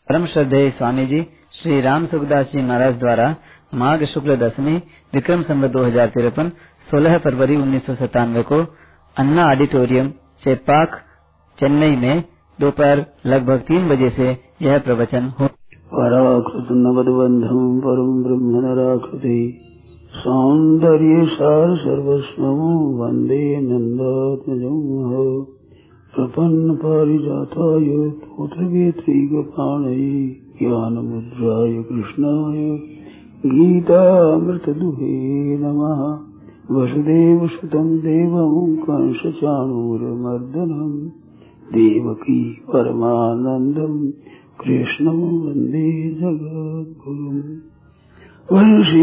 परम श्रद्धेय स्वामी जी श्री राम सुखदास जी महाराज द्वारा माघ शुक्ल दशमी विक्रम संवत 2053 16 फरवरी 1997 को अन्ना ऑडिटोरियम चेपाक चेन्नई में दोपहर लगभग 3 बजे से यह प्रवचन हो। पराकृत नवदबंधम परम ब्रह्म नराकृति सौंदर्य सार सर्वस्वं वंदे नंदात्मजं प्रपन्न पारिजाताय पुत्रवेत्रैकपाणये ज्ञानमुद्राय कृष्णाय गीतामृतदुहे नमः। वसुदेवसुतं देवं कंसचाणूरमर्दनं देवकी परमानन्दं कृष्णं वन्दे जगद्गुरुम्। वंशी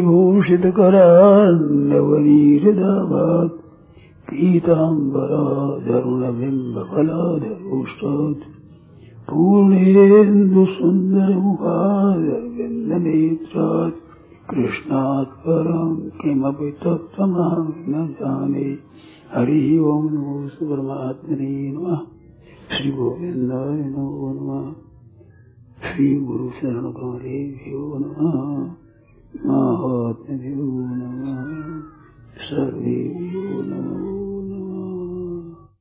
विभूषितकरान्नवनीहृदाभात् पीताम्बराधरुणबिम्बफलाधरोष्टात् पूर्णेन्दुसुन्दरमुखादरविन्दनेत्रात् कृष्णात् परं किमपि तत्त्वमहं न जाने। हरिः ओम् नमो परमात्मने नमः। श्री गोविन्दाय नमो नमः। श्री गुरु शरण कमलेभ्यो नमः। महात्म्यो नमः। सर्वेभ्यो नमो नमः।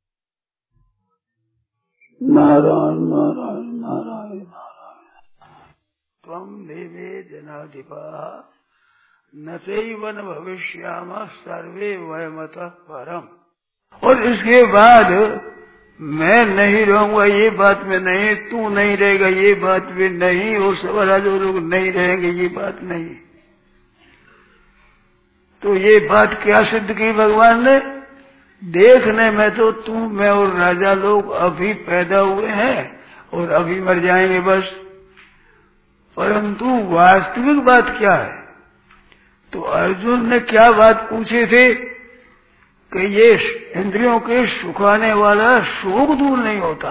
नारायण नारायण नारायण नारायण। त्वं देवे जनाधिपः न चैव न भविष्यामः सर्वे वयमतः परम्। और इसके बाद मैं नहीं रहूंगा ये बात में नहीं, तू नहीं रहेगा ये बात में नहीं, और सवारा जो लोग नहीं रहेंगे ये बात नहीं। तो ये बात क्या सिद्ध की भगवान ने? देखने में तो तू मैं और राजा लोग अभी पैदा हुए हैं और अभी मर जाएंगे बस, परंतु वास्तविक बात क्या है? तो अर्जुन ने क्या बात पूछे थे कि ये इंद्रियों के सुखाने वाला शोक दूर नहीं होता।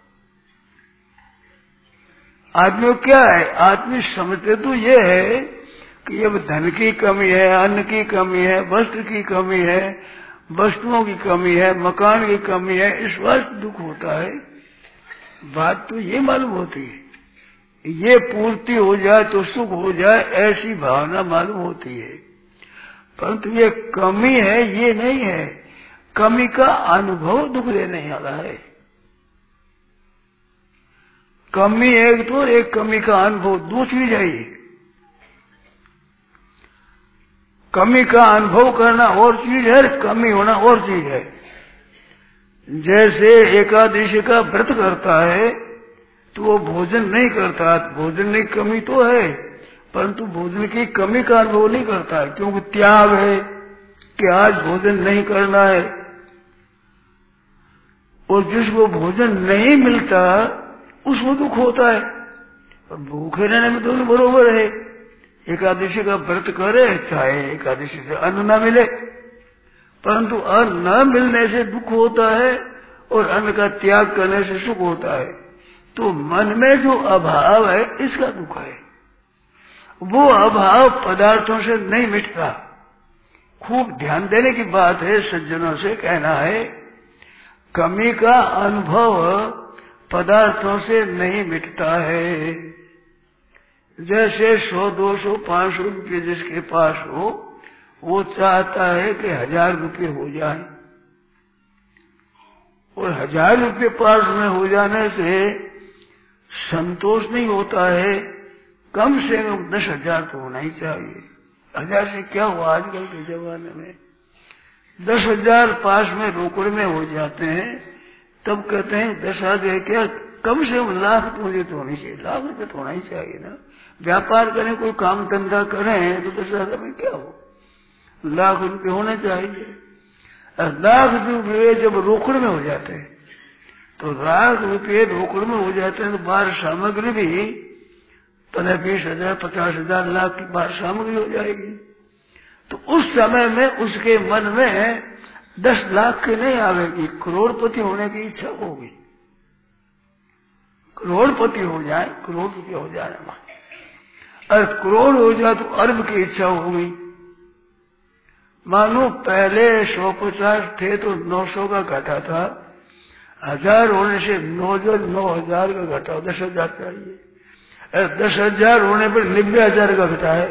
आदमी क्या है? आदमी समझते तो ये है कि अब धन की कमी है, अन्न की कमी है, वस्त्र की कमी है, वस्तुओं की कमी है, मकान की कमी है, इस वास्ते दुख होता है। बात तो ये मालूम होती है ये पूर्ति हो जाए तो सुख हो जाए, ऐसी भावना मालूम होती है, परंतु ये कमी है ये नहीं है। कमी का अनुभव दुख देने वाला है। कमी एक तो एक कमी का अनुभव, दूसरी जाइए कमी का अनुभव करना और चीज है, कमी होना और चीज है। जैसे एकादशी का व्रत करता है तो वो भोजन नहीं करता, भोजन की कमी तो है, परंतु भोजन की कमी का अनुभव नहीं करता है, क्योंकि त्याग है कि आज भोजन नहीं करना है। और जिसको भोजन नहीं मिलता उसको दुख होता है। और भूखे रहने में दोनों बरोबर है। एकादशी का व्रत करे चाहे एकादशी से अन्न न मिले, परंतु अन्न न मिलने से दुख होता है और अन्न का त्याग करने से सुख होता है। तो मन में जो अभाव है इसका दुख है। वो अभाव पदार्थों से नहीं मिटता। खूब ध्यान देने की बात है, सज्जनों से कहना है, कमी का अनुभव पदार्थों से नहीं मिटता है। जैसे 100, 200, 500 रुपये जिसके पास हो वो चाहता है कि 1000 रुपये हो जाए, और 1000 रुपये पास में हो जाने से संतोष नहीं होता है। कम से कम 10,000 तो होना ही चाहिए। 1000 से क्या हुआ आजकल के जमाने में? 10,000 पास में रोकड़ में हो जाते हैं, तब कहते हैं 10,000 क्या, कम से कम लाख तो मुझे तो होनी चाहिए, लाख रुपये तो होना ही चाहिए ना। व्यापार करें, कोई काम धंधा करें तो 10,000 में क्या हो, लाख रुपये होने चाहिए। लाख रुपये जब रोकड़ में हो जाते हैं तो लाख रुपये रोकड़ में हो जाते हैं तो बाहर सामग्री भी 20,000, 50,000, लाख की बाहर सामग्री हो जाएगी। तो उस समय में उसके मन में 10 लाख की नहीं आवेगी, करोड़पति होने की इच्छा होगी। करोड़पति हो जाए, करोड़ रुपये हो जाए, और करोड़ हो जाए तो अरब की इच्छा होगी। मानो पहले 150 थे तो 900 का घटा था, 1000 होने से 9,000 का घटा, 10,000 चाहिए। 10,000 होने पर 90,000 का घटा है।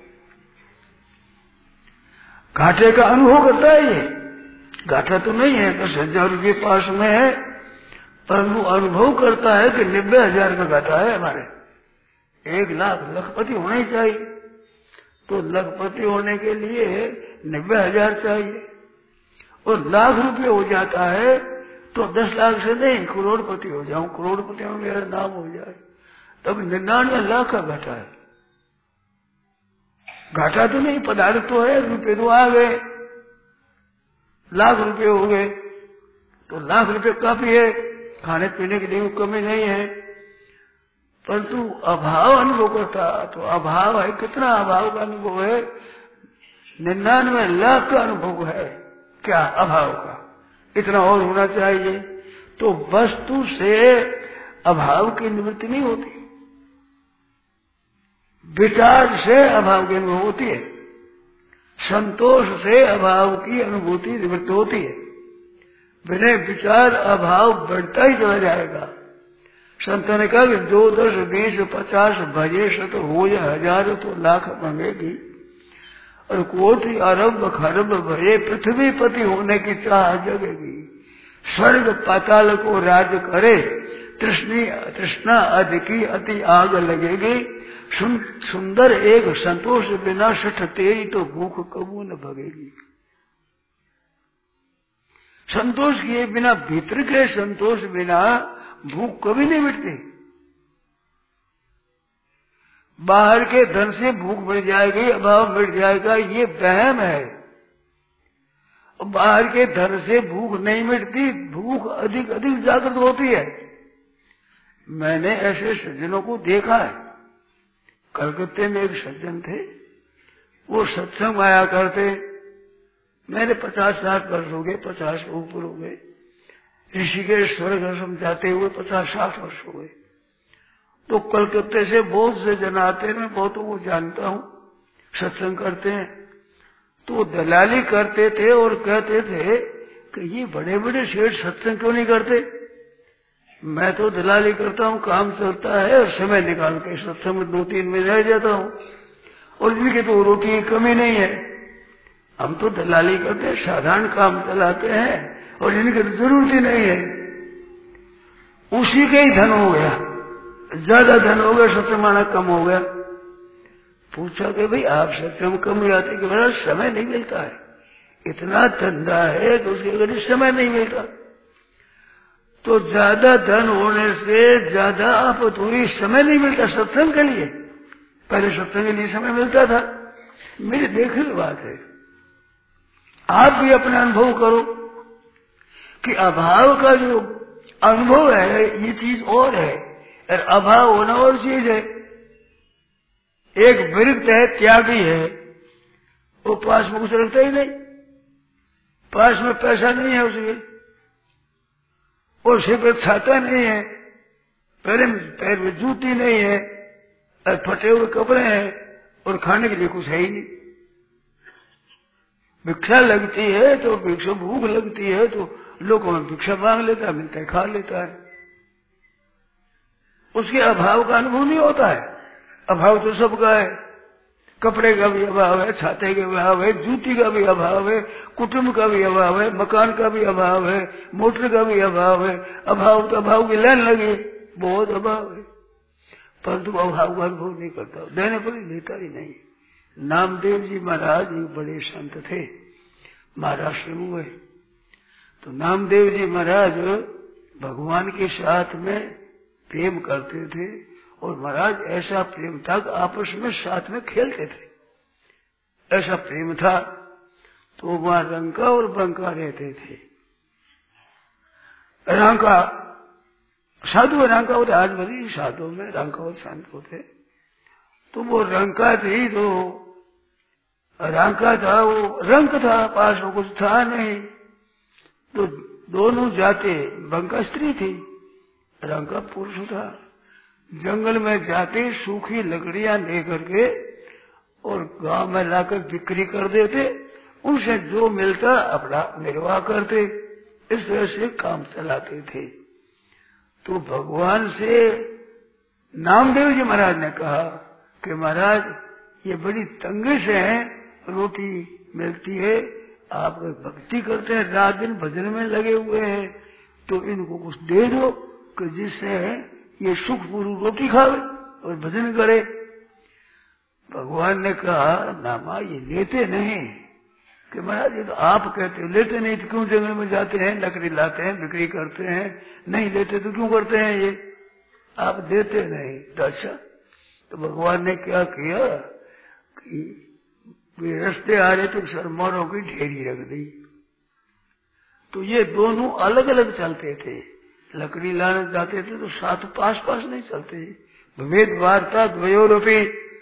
घाटे का अनुभव करता है ये, घाटा तो नहीं है, 10,000 रुपये पास में है, परंतु अनुभव करता है कि 90,000 का घाटा है हमारे। 1 लाख लखपति होना ही चाहिए, तो लखपति होने के लिए 90,000 चाहिए, और लाख रुपये हो जाता है तो 10 लाख से नहीं करोड़पति हो जाऊं, करोड़पति में मेरा नाम हो जाए, तब 99 लाख का घाटा है। घाटा तो नहीं, पदार्थ तो है, रुपये तो आ गए, लाख रुपये हो गए, तो लाख रुपये काफी है, खाने पीने के लिए कमी नहीं है, परंतु अभाव अनुभव करता, तो अभाव है, कितना अभाव का अनुभव है, 99 लाख का अनुभव है, क्या अभाव का, इतना और होना चाहिए। तो वस्तु से अभाव की निवृत्ति नहीं होती, विचार से अभाव की अनुभव होती है, संतोष से अभाव की अनुभूति निवृत्त होती है। बिना विचार अभाव बढ़ता ही चला जाएगा। संतों ने कहा कि 2, 10, 20, 50 भजे शत हो या 1000 तो लाख मंगेगी, और कोटि अरब खरब भये पृथ्वी पति होने की चाह जगेगी। स्वर्ग पाताल को राज करे, तृष्णा अधिकी अति आग लगेगी। सुंदर एक संतोष बिना सठ तेरी तो भूख कबू न भगेगी। संतोष किए बिना, भीतर के संतोष बिना भूख कभी नहीं मिटती। बाहर के धन से भूख मिट जाएगी, अभाव मिट जाएगा, ये वहम है। बाहर के धन से भूख नहीं मिटती, भूख अधिक अधिक जागृत होती है। मैंने ऐसे सज्जनों को देखा है। कलकत्ते में एक सज्जन थे, वो सत्संग आया करते, मेरे 50-60 वर्ष हो गए, 50 के ऊपर हो गए। ऋषिकेश स्वर्ग आश्रम जाते हुए 50-60 वर्ष हो गए। तो कलकत्ते से बहुत से जन आते हैं, मैं बहुतों को जानता हूँ, सत्संग करते हैं। तो दलाली करते थे और कहते थे कि ये बड़े बड़े सेठ सत्संग क्यों नहीं करते। मैं तो दलाली करता हूँ, काम चलता है और समय निकाल के सत्संग में 2-3 महीने रह जाता हूँ, और इनके तो रोटी की कमी नहीं है। हम तो दलाली करते हैं, साधारण काम चलाते हैं, और इनकी तो जरूरत ही नहीं है। उसी का ही धन हो गया, ज्यादा धन हो गया, सत्संग माना कम हो गया। पूछा कि भाई आप सत्संग कम ही आते, कि मेरा समय नहीं मिलता है, इतना धंधा है तो उसके अगर समय नहीं मिलता। तो ज्यादा धन होने से ज्यादा आपत हुई, समय नहीं मिलता सत्संग के लिए। पहले सत्संग के लिए समय मिलता था। मेरी देखने की बात है, आप भी अपना अनुभव करो कि अभाव का जो अनुभव है ये चीज और है, और अभाव होना और चीज है। एक विरक्त है, त्यागी है, वो पास में कुछ रखता ही नहीं, पास में पैसा नहीं है उसके, और सिर पर छाता नहीं है, पैर में जूती नहीं है, और फटे हुए कपड़े हैं, और खाने के लिए कुछ है ही नहीं। भिक्षा लगती है तो भिक्षा, भूख लगती है तो लोगों में भिक्षा मांग लेता है, मिलता है, खा लेता है। उसके अभाव का अनुभव नहीं होता है। अभाव तो सबका है, कपड़े का भी अभाव है, छाते का भी अभाव है, जूती का भी अभाव है, कुटुंब का भी अभाव है, मकान का भी अभाव है, मोटर का भी अभाव है। अभाव तो अभाव की लाइन लगी, बहुत अभाव है, परंतु अभाव का अनुभव नहीं करता, देने पर लेता ही नहीं। नामदेव जी महाराज एक बड़े संत थे, महाराष्ट्र में हुए। तो नामदेव जी महाराज भगवान के साथ में प्रेम करते थे, और महाराज ऐसा प्रेम था कि आपस में साथ में खेलते थे, ऐसा प्रेम था। तो वहां रंका और बंका रहते थे। रंका साधु, रंका होते, आज भरी साधु में रंका और संत होते। तो वो रंका थी, तो रंका था, वो रंक था, पास में कुछ था नहीं, तो दोनों जाते, बंका स्त्री थी, रंका पुरुष था। जंगल में जाते सूखी लकड़ियां लेकर के और गांव में लाकर बिक्री कर देते, उनसे जो मिलता अपना निर्वाह करते, इस तरह से काम चलाते थे। तो भगवान से नामदेव जी महाराज ने कहा कि महाराज ये बड़ी तंगी से है, रोटी मिलती है, आप भक्ति करते हैं, रात दिन भजन में लगे हुए हैं, तो इनको कुछ दे दो कि जिससे ये सुखपूर्वक रोटी खावे और भजन करे। भगवान ने कहा नामा ये लेते नहीं, कि महाराज ये तो आप कहते हो लेते नहीं तो क्यों जंगल में जाते हैं, लकड़ी लाते हैं, बिक्री करते हैं, नहीं लेते तो क्यों करते हैं, ये आप देते नहीं। तो अच्छा, तो भगवान ने क्या किया कि वे रास्ते आ रहे तो सरमारों की ढेरी रख दी। तो ये दोनों अलग अलग चलते थे, लकड़ी लाने जाते थे तो साथ पास पास नहीं चलते। भेद वार्ता द्वयोरपि,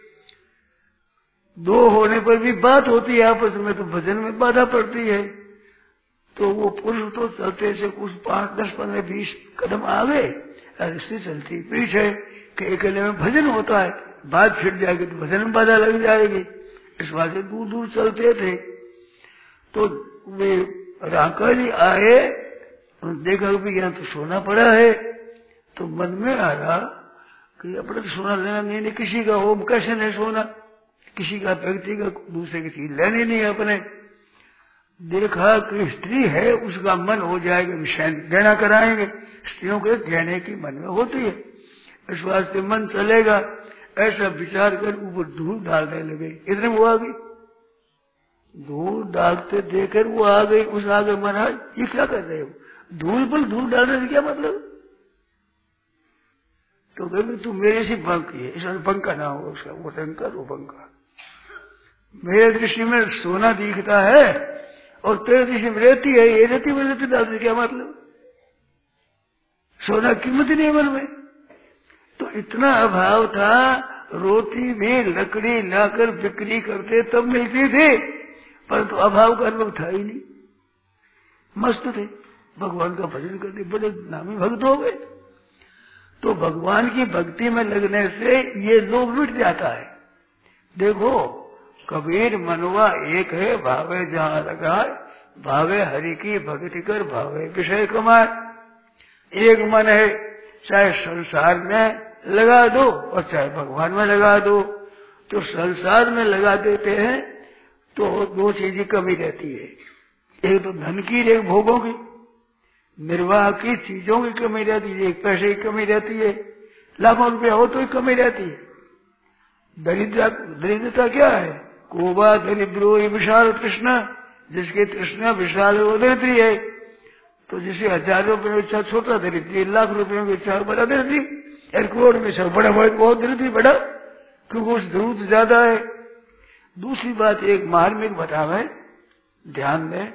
दो होने पर भी बात होती है आपस में, तो भजन में बाधा पड़ती है। तो वो पुरुष तो चलते से कुछ 5, 10, 15, 20 कदम आगे, ऐसी चलती पीछे कि अकेले में भजन होता है, बात छिड़ जाएगी तो भजन में बाधा लग जाएगी। इस बात से दूर दूर चलते थे। तो वे राका जी आए, देखा भी यहाँ तो सोना पड़ा है, तो मन में आ रहा कि अपने तो सोना लेना नहीं, किसी का हो कैसे नहीं सोना, किसी का व्यक्ति का दूसरे की चीज लेनी नहीं अपने। देखा कि स्त्री है, उसका मन हो जाएगा गहना कराएंगे, स्त्रियों के गहने की मन में होती है, इस वास्ते मन चलेगा, ऐसा विचार कर ऊपर धूल डालने लगे। इतने वो आ गई, धूल डालते देकर वो आ गई, उस आगे महाराज ये क्या कर रहे हो, धूल पर धूल डालने से क्या मतलब। तो कहते तू मेरे से बंक है, इसमें बंका ना हो उसका, वो टंकर वो बंका। मेरे दृष्टि में सोना दिखता है और तेरे दृष्टि में रेती है, ये रेती में रेती डालते क्या मतलब, सोना कीमत नहीं है मन में। तो इतना अभाव था, रोटी में लकड़ी लाकर बिक्री करते तब मिलती थी, परंतु अभाव का अनुभव था ही नहीं। मस्त थे, भगवान का भजन करते, बड़े नामी भक्त हो गए। तो भगवान की भक्ति में लगने से ये लोभ मिट जाता है। देखो कबीर मनवा एक है, भावे जहाँ लगाए, भावे हरि की भक्ति कर, भावे विषय कमाए। एक मन है, चाहे संसार में लगा दो और चाहे भगवान में लगा दो। तो संसार में लगा देते हैं तो दो चीजें कमी रहती है, एक तो धन की, एक भोगों की, निर्वाह की चीजों की कमी रहती है, एक पैसे की कमी रहती है, लाखों रुपया हो तो ही कमी रहती है। दरिद्रता क्या है, कोबा दरिद्रो ये विशाल कृष्ण, जिसकी तृष्णा विशाल वो दरिद्री है। तो जिसे 1000 रुपये में इच्छा छोटा दरिद्री, लाख रुपयों की इच्छा बड़ा दरिद्री, यार करोड़ में इच्छा बड़ा बहुत दरिद्री बड़ा, क्योंकि उस जरूरत ज्यादा है। दूसरी बात एक मार्मिक बतावे, ध्यान दें,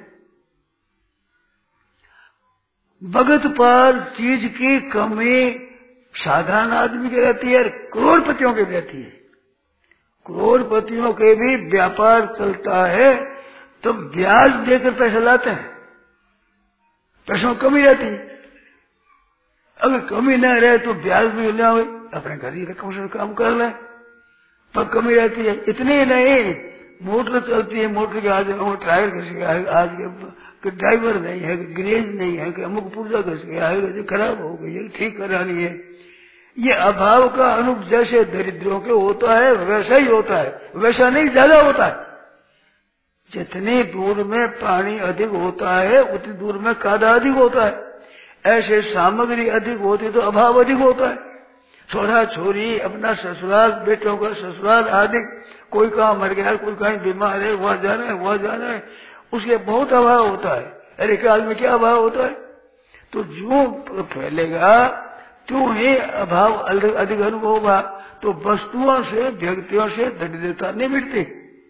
भगत पाल चीज की कमी साधारण आदमी की रहती है, करोड़पतियों की रहती है। करोड़पतियों के भी व्यापार चलता है तो ब्याज देकर पैसा लाते हैं, पैसों में कमी रहती है। अगर कमी न रहे तो ब्याज भी ना हो, अपने घर ही रकम से काम कर ले, पर कमी रहती है। इतनी नहीं, मोटर चलती है, मोटर के आज टायर घस गया है, आज के ड्राइवर नहीं है, ग्रेज नहीं है, कि अमुक पुर्जा घस गया है, खराब हो गई है, ठीक करानी है। ये अभाव का अनुभव जैसे दरिद्रों के होता है वैसा ही होता है, वैसा नहीं ज्यादा होता है। जितनी दूर में पानी अधिक होता है उतनी दूर में कादा अधिक होता है, ऐसे सामग्री अधिक होती तो अभाव अधिक होता है। छोरा छोरी अपना ससुराल, बेटों का ससुराल आदि, कोई कहाँ मर गया, कोई कहीं बीमार है, वहां जाना है, वहां जाना है, उसके बहुत अभाव होता है। अरे काल में क्या अभाव होता है। तो जो फैलेगा त्यों ही अभाव अधिक अनुभव होगा। तो वस्तुओं से, व्यक्तियों से दरिद्रता नहीं मिटती।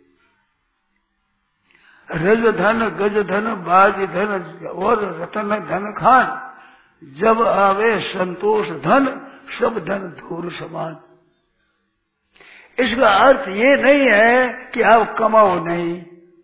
रज धन, गज धन, बाज धन और रतन धन खान, जब आवे संतोष धन, सब धन धूल समान। इसका अर्थ ये नहीं है कि आप कमाओ नहीं,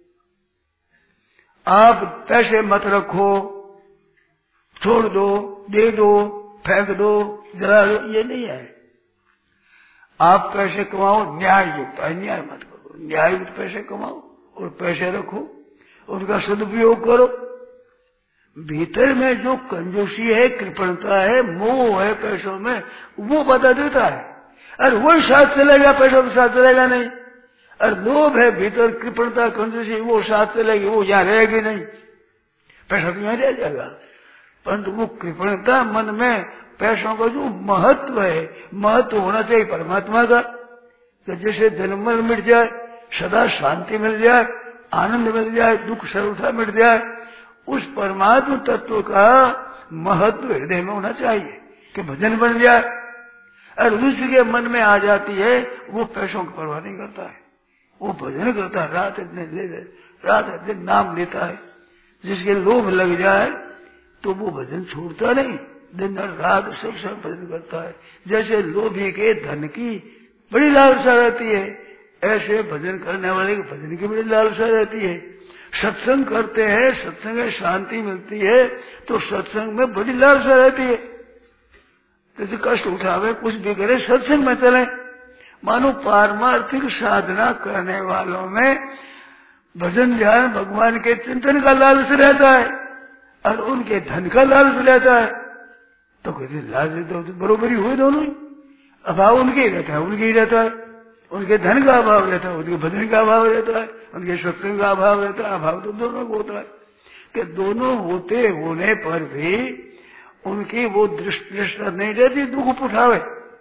आप पैसे मत रखो, छोड़ दो, दे दो, फेंक दो, जला दो, ये नहीं है। आप पैसे कमाओ न्याय युक्त, अन्याय मत करो, न्याय युक्त पैसे कमाओ और पैसे रखो, उनका सदुपयोग करो। भीतर में जो कंजूसी है, कृपणता है, मोह है पैसों में, वो बता देता है। अरे वही साथ चलेगा, पैसा तो साथ चलेगा नहीं। अरे लोभ है भीतर, कृपणता, कंजूसी, वो साथ चलेगी, वो यहाँ रहेगी नहीं। पैसा तो यहाँ रह जाएगा, परंतु वो कृपणता मन में, पैसों का जो महत्व है, महत्व होना चाहिए परमात्मा का। तो जैसे जन्म मिट जाए, सदा शांति मिल जाए, आनंद मिल जाए, दुख सर्वथा मिट जाए, उस परमात्मा तत्व का महत्व हृदय में होना चाहिए कि भजन बन जाए। और दूसरे के मन में आ जाती है, वो पैसों की परवाह नहीं करता है, वो भजन करता है, रात दिन नाम लेता है। जिसके लोभ लग जाए तो वो भजन छोड़ता नहीं, दिन और रात सब भजन करता है। जैसे लोभी के धन की बड़ी लालसा रहती है, ऐसे भजन करने वाले के भजन की बड़ी लालसा रहती है। सत्संग करते हैं, सत्संग में शांति मिलती है, तो सत्संग में बड़ी लालसा रहती है। जैसे कष्ट उठावे, कुछ भी करे, सत्संग में चले। मानो पारमार्थिक साधना करने वालों में भजन ध्यान भगवान के चिंतन का लालच रहता है और उनके धन का लालच रहता है। तो कहते लालच तो बरोबरी हुए दोनों ही। अभाव उनके ही रहता है, उनके ही रहता है। उनके धन का अभाव रहता है, उनके भजन का अभाव रहता है, उनके सत्संग का अभाव रहता है। अभाव तो दोनों को होता है कि दोनों होते होने पर भी उनकी वो दृष्टि नहीं रहती, दुख उठावे।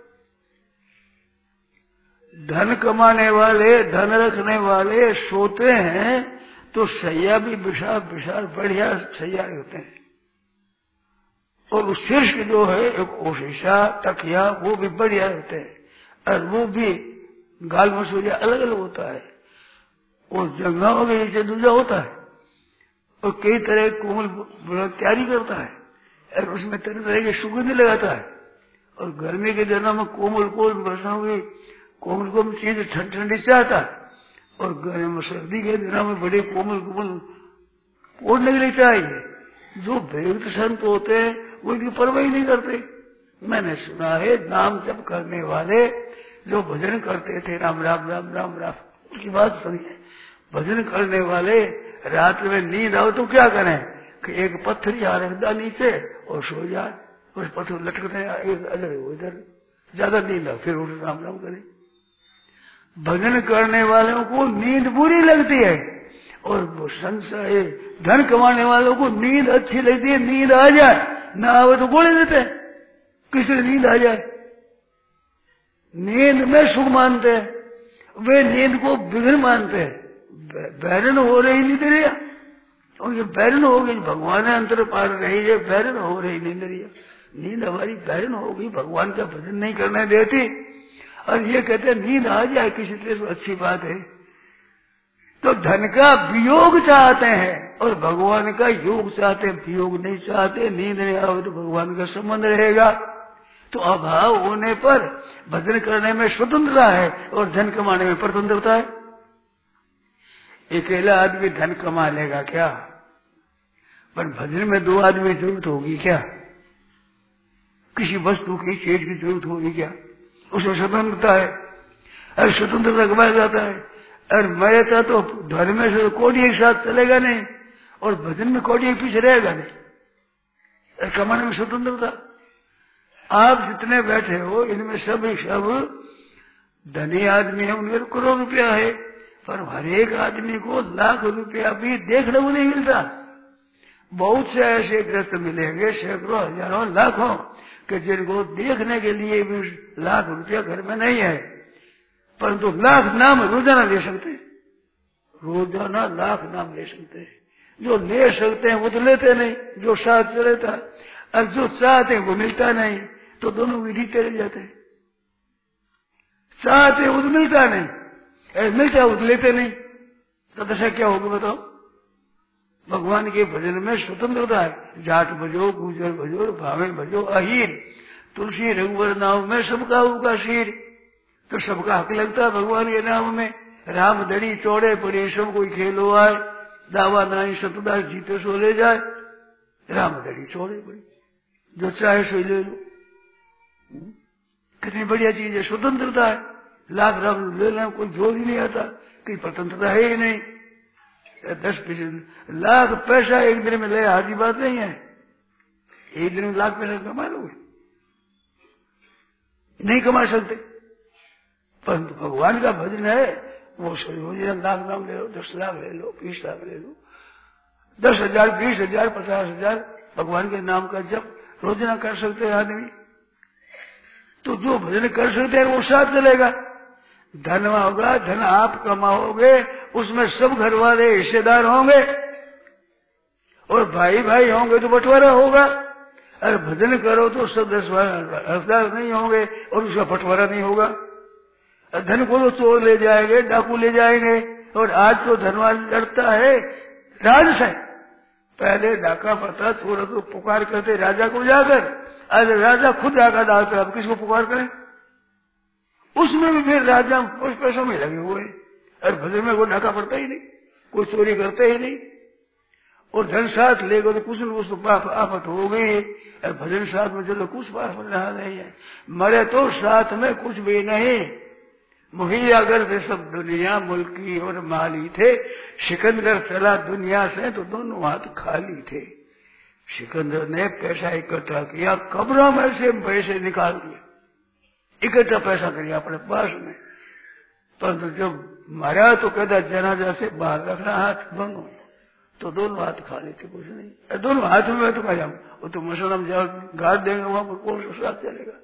धन कमाने वाले, धन रखने वाले सोते हैं तो सैया भी विशाल विशाल बढ़िया सैया होते हैं, और उस शीर्ष जो है एक ओशीशा तकिया वो भी बढ़िया होते हैं, और वो भी गाल मसूरिया अलग अलग होता है। और जंगाओं के नीचे दूजा होता है, और कई तरह कोमल तैयारी करता है, और उसमें तरह तरह की सुगंध लगाता है। और गर्मी के दिनों में कोमल कोमल वर्षाओं की कोमल कोमल चीज ठंडी ठंडी चाहता है, और गर्मी सर्दी के दिनों में बड़े कोमल कोमल ओढ़ने के लिए चाहिए। जो भक्त संत होते हैं वो इनकी परवाह ही नहीं करते। मैंने सुना है नाम जप करने वाले जो भजन करते थे, राम राम राम राम राम, उनकी बात सुनिए। भजन करने वाले रात में नींद आओ तो क्या करें कि एक पत्थर यहाँ रख दिया नीचे और सो जाए, उस पत्थर लटकते इधर, ज्यादा नींद आओ फिर उठ राम राम करें। भजन करने वालों को नींद बुरी लगती है, और वो संशय धन कमाने वालों को नींद अच्छी लगती है। नींद आ जाए, ना आवे तो गोले देते हैं, किसी नींद आ जाए। नींद में सुख मानते हैं, वे नींद को विघ्न मानते हैं। बैरन हो रही नींदरिया, और ये बैरन हो गई, भगवान अंतर पार रही है, बैरन हो रही नींदरिया। नींद हमारी बैरन हो गई, भगवान का भजन नहीं करने देती। और ये कहते हैं नींद आ जाए किसी तरह तो अच्छी बात है। तो धन का वियोग चाहते हैं और भगवान का योग चाहते हैं, वियोग नहीं चाहते। नींद नहीं आवे तो भगवान का संबंध रहेगा। तो अभाव होने पर भजन करने में स्वतंत्रता है और धन कमाने में परतंत्रता है। अकेला आदमी धन कमा लेगा क्या, पर भजन में दो आदमी की जरूरत होगी क्या, किसी वस्तु की चीज की जरूरत होगी क्या, उसमें स्वतंत्रता है। और स्वतंत्रता कमाया जाता है। और मयता तो धर्म में से कोड़ी एक साथ चलेगा नहीं, और भजन में कोड़ी एक पीछे रहेगा नहीं। और कमाने में स्वतंत्रता। आप जितने बैठे हो इनमें सब धनी आदमी है, उनके करोड़ रुपया है, पर हर एक आदमी को लाख रुपया भी देखने को नहीं मिलता। बहुत से ऐसे ग्रस्त मिलेंगे, सैकड़ों हजारों लाखों, कि जिनको देखने के लिए भी लाख रुपया घर में नहीं है, परंतु लाख नाम रोजाना ले सकते हैं, रोजाना लाख नाम ले सकते हैं। जो ले सकते हैं वो तो लेते नहीं, जो साथ चलेता, और जो चाहते हैं वो मिलता नहीं, तो दोनों विधि चले जाते हैं। चाहते वो तो मिलता नहीं, मिलता है वो तो लेते नहीं, तो दशा क्या होगी बताओ। भगवान के भजन में स्वतंत्रता है। जाट भजो, गुजर भजो, भावे भजो, अहीर तुलसी रघुवर नाम में सबका उनका शीर। तो सबका हक लगता है भगवान के नाम में। राम दड़ी चौड़े पड़े सब कोई खेलो आए, दावा नाई सतदास जीते सो ले जाए। राम दड़ी चौड़े पड़ी, जो चाहे सो ले लो। कितनी बढ़िया चीज है, स्वतंत्रता है। लाख राम ले लें, कोई जोर ही नहीं आता, कोई स्वतंत्रता है ही नहीं। 10 लाख पैसा एक दिन में ले आधी बात नहीं है। एक दिन में लाख पैसा कमा लोगे, नहीं कमा सकते। परंतु भगवान का भजन है वो रोजाना लाख नाम ले लो, 10 लाख ले लो, 20 लाख ले लो, 10,000, 20,000, 50,000 भगवान के नाम का जप रोजाना कर सकते हैं आदमी। तो जो भजन कर सकते हैं वो साथ चलेगा। धन होगा, धन आप कमाओगे, उसमें सब घर वाले हिस्सेदार होंगे और भाई भाई होंगे तो बंटवारा होगा। अगर भजन करो तो सब 10 हकदार नहीं होंगे और उसका बंटवारा नहीं होगा। धन को तो चोर ले जाएंगे, डाकू ले जाएंगे। और आज तो धनवान लड़ता है राज से। पहले डाका पड़ता, चोर तो पुकार करते राजा को जाकर, आज राजा खुद डाका डालता, अब किसको पुकार करें? उसमें भी फिर राजा कुछ पैसों में लगे हुए। और भजन में कोई डाका पड़ता ही नहीं, कोई चोरी करते ही नहीं। और धन साथ लेकर तो कुछ न कुछ तो पाप आफत हो गई। और भजन साथ में चलो कुछ पाप रहा नहीं है। मरे तो साथ में कुछ भी नहीं। मुहैया करते सब दुनिया, मुल्की और माली थे। सिकंदर चला दुनिया से तो दोनों हाथ खाली थे। सिकंदर ने पैसा इकट्ठा किया, कब्रों में से पैसे निकाल दिए, इकट्ठा पैसा किया अपने पास में। परंतु जब मरा तो कहता जनाजा से बाहर रखना हाथ दोनों, तो दोनों हाथ खाली थे, कुछ नहीं। दोनों हाथ में तो क्या वो तो मसला में जाओ गाड़ देंगे, वहां पर कौन सा साथ चलेगा?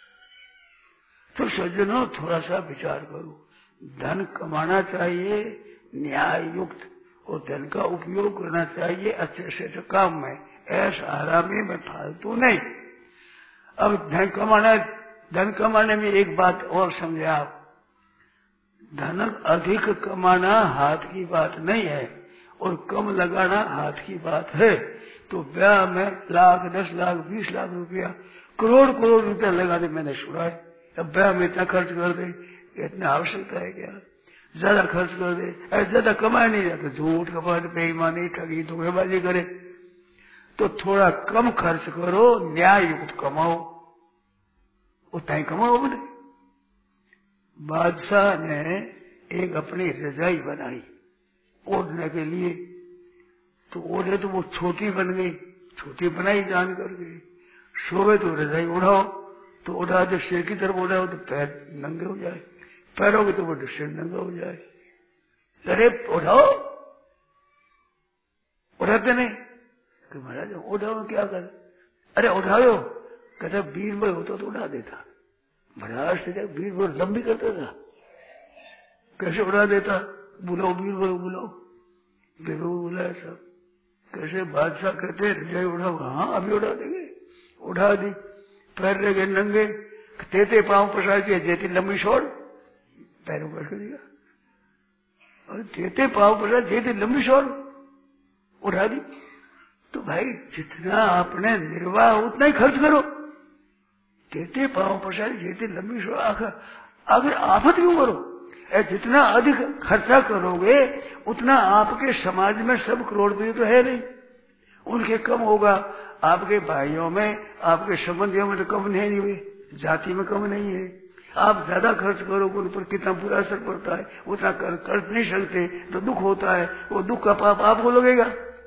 तो सज्जनों थोड़ा सा विचार करो। धन कमाना चाहिए न्याय युक्त और धन का उपयोग करना चाहिए अच्छे से अच्छे काम में, ऐसा आरामी में फालतू नहीं। अब धन कमाने में एक बात और समझे आप, धन अधिक कमाना हाथ की बात नहीं है और कम लगाना हाथ की बात है। तो ब्याह में लाख, 10 लाख, 20 लाख रुपया, करोड़ रुपया लगा दे, मैंने सुना है। अब ब्याह में इतना खर्च कर दे, इतना आवश्यकता है क्या? ज्यादा खर्च कर दे, ज्यादा कमाए नहीं जाता, झूठ कपट, बेईमानी, ठगी, धोखेबाजी करे। तो थोड़ा कम खर्च करो, न्याय युक्त कमाओ, उतना ही कमाओ। बोले बादशाह ने एक अपनी रजाई बनाई ओढ़ने के लिए, तो ओढ़े तो वो छोटी बन गई, छोटी बनाई जान करके। सोवे तो रजाई उड़ाओ, तो उड़ा दे सिर की तरफ उड़ाओ तो पैर नंगे हो जाए, पैरों की तरफ सिर नंगा हो जाए। अरे उठाओ, उठाते नहीं कि महाराज उठाओ क्या कर? अरे उठाओ, कहता बीरबल होता तो उड़ा देता। महाराज से बीरबल लंबी करता था, कैसे उड़ा देता? बुलाओ बीरबल, बुलाओ। बीरबल बुलाया सब, कैसे? बादशाह कहते रजाई उड़ाओ। हाँ अभी उड़ा देंगे। उठा दी, पैर रह गए नंगे, तेते पांव पसार दिया, जेती लंबी छोड़, पैरों पर कर दिया। और तेते पांव पसार, जेती लंबी छोड़, उठा दी। तो भाई जितना आपने निर्वाह उतना ही खर्च करो। तेते पांव पसार, जेती लंबी छोड़, आखिर आफत क्यों करो? जितना अधिक खर्चा करोगे उतना आपके समाज में सब करोड़पति तो है नहीं, उनके कम होगा। आपके भाइयों में, आपके संबंधियों में तो कम नहीं हुए, जाति में कम नहीं है। आप ज्यादा खर्च करोगे उन पर कितना बुरा असर पड़ता है, उतना कर नहीं सकते तो दुख होता है, वो दुख का पाप आपको लगेगा।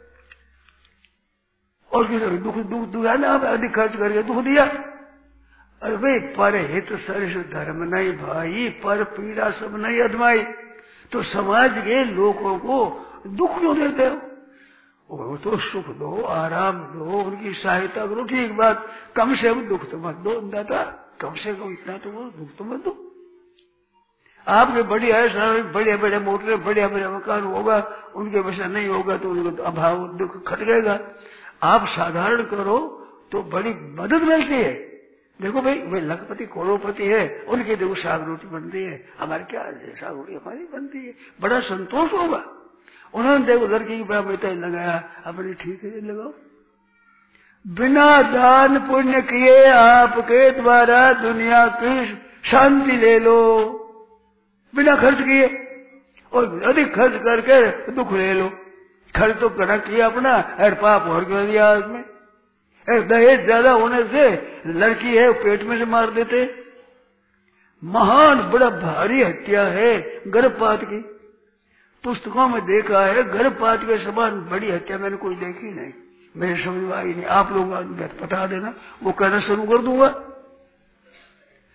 और दुख है ना, आप अधिक खर्च करके दुख दिया। अरे भाई पर हित सरिष धर्म नहीं भाई, पर पीड़ा सब नहीं अधमाई। तो समाज के लोगों को दुख क्यों देते हो? वो तो सुख दो, आराम दो, उनकी सहायता करो, ठीक बात। कम से कम दुख तो मत दो दाता, कम से कम इतना तो दुख तो मत दो। आपके बढ़िया है, बड़े बड़े मोटर, बड़े बड़े मकान होगा, उनके वैसा नहीं होगा तो उनको अभाव दुख खटकेगा। आप साधारण करो तो बड़ी मदद मिलती है। देखो भाई वे लखपति करोड़पति है, उनकी देखो साग रोटी बनती है, हमारे क्या साग रोटी हमारी बनती है, बड़ा संतोष होगा। उन्होंने देखो लड़की की बात लगाया, अपने ठीक है लगाओ। बिना दान पुण्य किए आपके द्वारा दुनिया की शांति ले लो, बिना खर्च किए, और अधिक खर्च करके दुख ले लो। खर्च तो करना किया अपना, और पाप और कर दिया उसमें। दहेज ज्यादा होने से लड़की है पेट में से मार देते। महान बड़ा भारी हत्या है गर्भपात की, पुस्तकों में देखा है। गर्भपात के समान बड़ी हत्या मैंने कोई देखी नहीं, मेरे समझ में आई नहीं। आप लोग बता देना, वो करना शुरू कर दूंगा।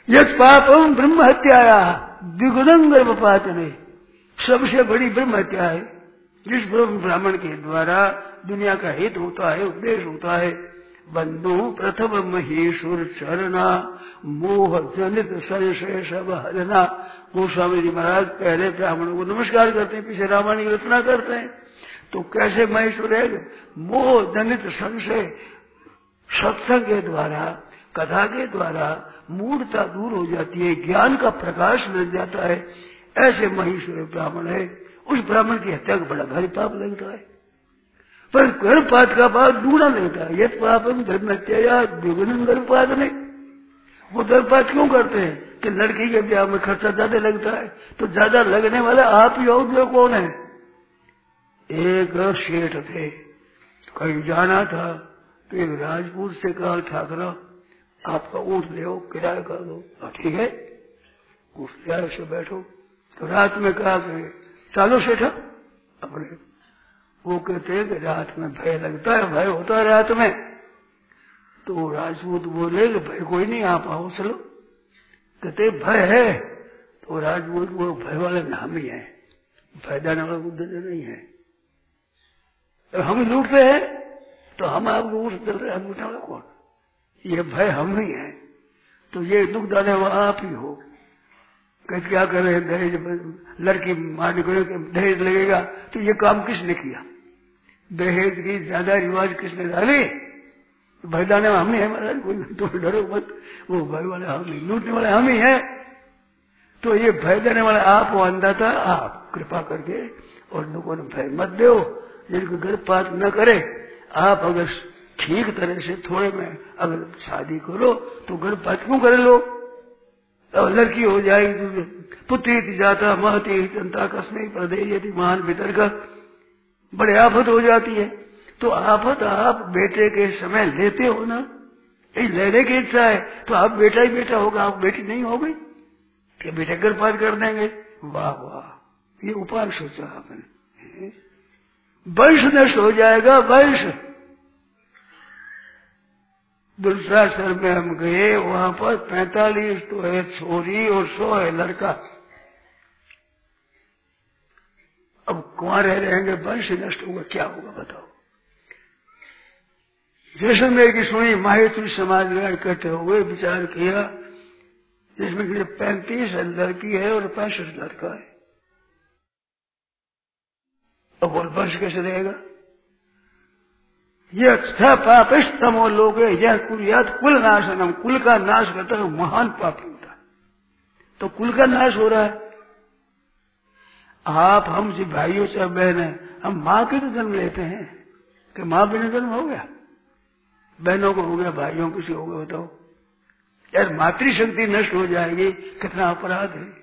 यत् पापम ब्रह्म हत्याया द्विगुणं गर्भपातने, सबसे बड़ी ब्रह्म हत्या है जिस ब्राह्मण के द्वारा दुनिया का हित होता है, उपदेश होता है। बंधु प्रथम महेश्वर चरना मोह जनित संशय सब हरना। गोस्वामी जी महाराज पहले ब्राह्मणों को नमस्कार करते हैं, पीछे रामायण की रचना करते हैं। तो कैसे महेश्वर है? मोह जनित संशय, सत्संग के द्वारा, कथा के द्वारा मूढ़ता दूर हो जाती है, ज्ञान का प्रकाश मिल जाता है। ऐसे महेश्वर ब्राह्मण है। उस ब्राह्मण की हत्या का बड़ा भारी पाप लगता है, पर गर्भपात का पाप दूना लगता है। यद पापम धर्म हत्या द्विगुणं गर्भपात नहीं। वो गर्भपात क्यों करते हैं? कि लड़की के ब्याह में खर्चा ज्यादा लगता है, तो ज्यादा लगने वाला आप ही हो। जो कौन है? एक शेठ थे, कहीं जाना था, तो एक राजपूत से कहा, ठाकरा आपका ऊँट ले आओ, किराया कर दो। ठीक है, ऊँट किराए से बैठो। तो रात में कहा कि चलो सेठा अपने। वो कहते हैं कि रात में भय लगता है, भय होता है रात में। तो राजपूत बोले कि भय कोई नहीं, आप आओ चलो। कहते भय है। तो राजपूत वो भय वाले में हम ही है, भय देने वाला उद्धर नहीं है। तो हम लूटते हैं तो हम आपको ऊँट चल रहे, हम लूटने वाला कौन? ये भय हम ही है। तो ये दुख देने वाला आप ही हो। कहते क्या कर रहे हैं? दहेज, लड़की मारने को दहेज लगेगा, तो ये काम किसने किया? दहेज की ज्यादा रिवाज किसने डाले? भय दाने हम ही है महाराज, तो डरो मत, वो भय वाले हम ही, लूटने वाले हम ही है। तो ये भय देने वाले आप हो, अंधाता आप, कृपा करके और लोगों ने भय मत दो, जिनको गर्भपात न करे। आप अगर ठीक तरह से थोड़े में अगर शादी करो तो गर्भपात क्यों करे लोग? अब लड़की हो जाएगी, पुत्री जाता महती चिंता कसमे प्रदेश यदि महान भीतर का, बड़े आफत हो जाती है। तो आफत आप बेटे के समय लेते हो ना, लेने की इच्छा है तो आप बेटा ही बेटा होगा, आप बेटी नहीं हो गई कि बेटे गर्भपात कर देंगे। वाह वाह, ये उपाय सोचा आपने। वंश नष्ट हो जाएगा, वंश। दुर्शासन में हम गए, वहां पर 45 तो है छोरी और 100 है लड़का। अब कुंवारे रहेंगे, वंश नष्ट होगा, क्या होगा बताओ? जैसलमेर की सुनी, माहेश्वरी समाज में इकट्ठे हुए, विचार किया, जिसमें 35 लड़की है और 65 लड़का है। अब बोल वंश कैसे रहेगा? यह पापिष्टमो लोग, यह कुर्यात कुल नाशनम, कुल का नाश करता है महान पापी होता है। तो कुल का नाश हो रहा है। आप हम जी भाइयों से बहन है, हम माँ के तो जन्म लेते हैं कि माँ बिना जन्म हो गया? बहनों को हो गया, भाइयों को किसी हो गया, बताओ यार। मातृशक्ति नष्ट हो जाएगी, कितना अपराध है।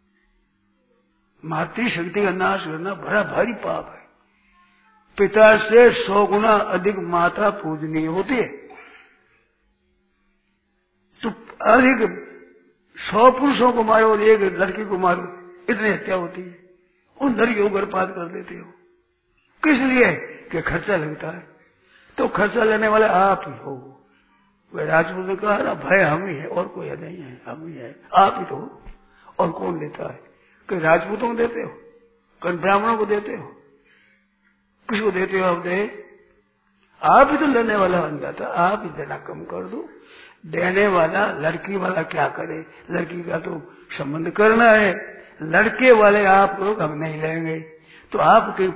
मातृशक्ति का नाश करना बड़ा भारी पाप है। पिता से 100 गुना अधिक माता पूजनीय होती है। तो अधिक 100 पुरुषों को मारो और एक लड़की को मारो, इतनी हत्या होती है। उन लड़कियों को गर्भपात कर देते हो, किस लिए? कि खर्चा लगता है। तो खर्चा लेने वाले आप ही हो। वह राजपूत ने कहा ना, भय हम ही है और कोई नहीं है, हम ही है, आप ही तो हो। और कौन देता है? कि राजपूतों को देते हो, कहीं ब्राह्मणों को देते हो, किसको देते हो आप दहेज? आप ही तो लेने वाला बन जाता, आप ही देना कम कर दो। देने वाला लड़की वाला क्या करे? लड़की का तो संबंध करना है, लड़के वाले आप लोग हम नहीं लेंगे। तो आपके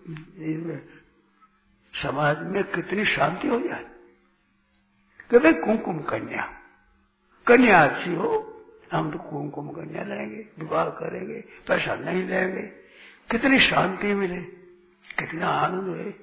समाज में कितनी शांति हो जाए कि भाई कुमकुम कन्या, कन्या अच्छी हो, हम तो कुमकुम कन्या लेंगे, विवाह करेंगे, पैसा नहीं लेंगे। कितनी शांति मिले, कितना आनंद है।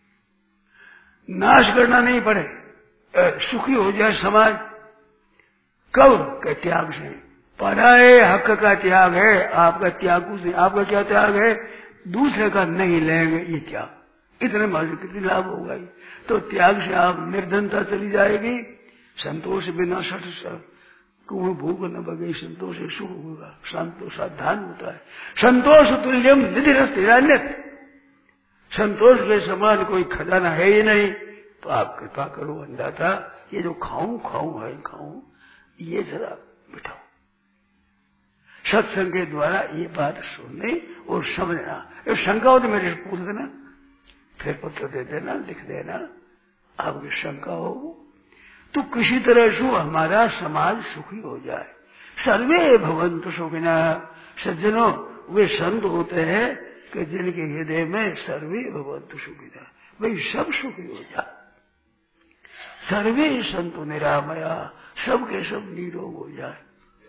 नाश करना नहीं पड़े, सुखी हो जाए समाज। कब? के त्याग से। पराये हक का त्याग है, आपका त्याग से। आपका क्या त्याग है? दूसरे का नहीं लेंगे, ये त्याग। इतने मार्ग कितनी लाभ होगा। तो त्याग से आप निर्धनता चली जाएगी। संतोष बिना सठ कुएं भूख न बगे, संतोष सुख होगा। संतोष सावधान होता है। संतोष तुल्यम निधि रस्तिरान्यत, संतोष के समान कोई खजाना है ही नहीं। तो आप कृपा करो अंदाता, ये जो खाऊं है खाऊं, ये जरा बिठाओ। सत्संग के द्वारा ये बात सुननी और समझना। शंका हो तो मेरे से पूछ देना, फिर पत्र दे देना, लिख देना, आपकी शंका हो तो किसी तरह से हमारा समाज सुखी हो जाए। सर्वे भवन्तु सुखिनः। सज्जनों, वे संत होते हैं कि जिनके हृदय में सर्वे भवन्तु सुखिनः, भाई सब सुखी हो जाए। सर्वे संतु निरामया, सबके सब निरोग हो जाए।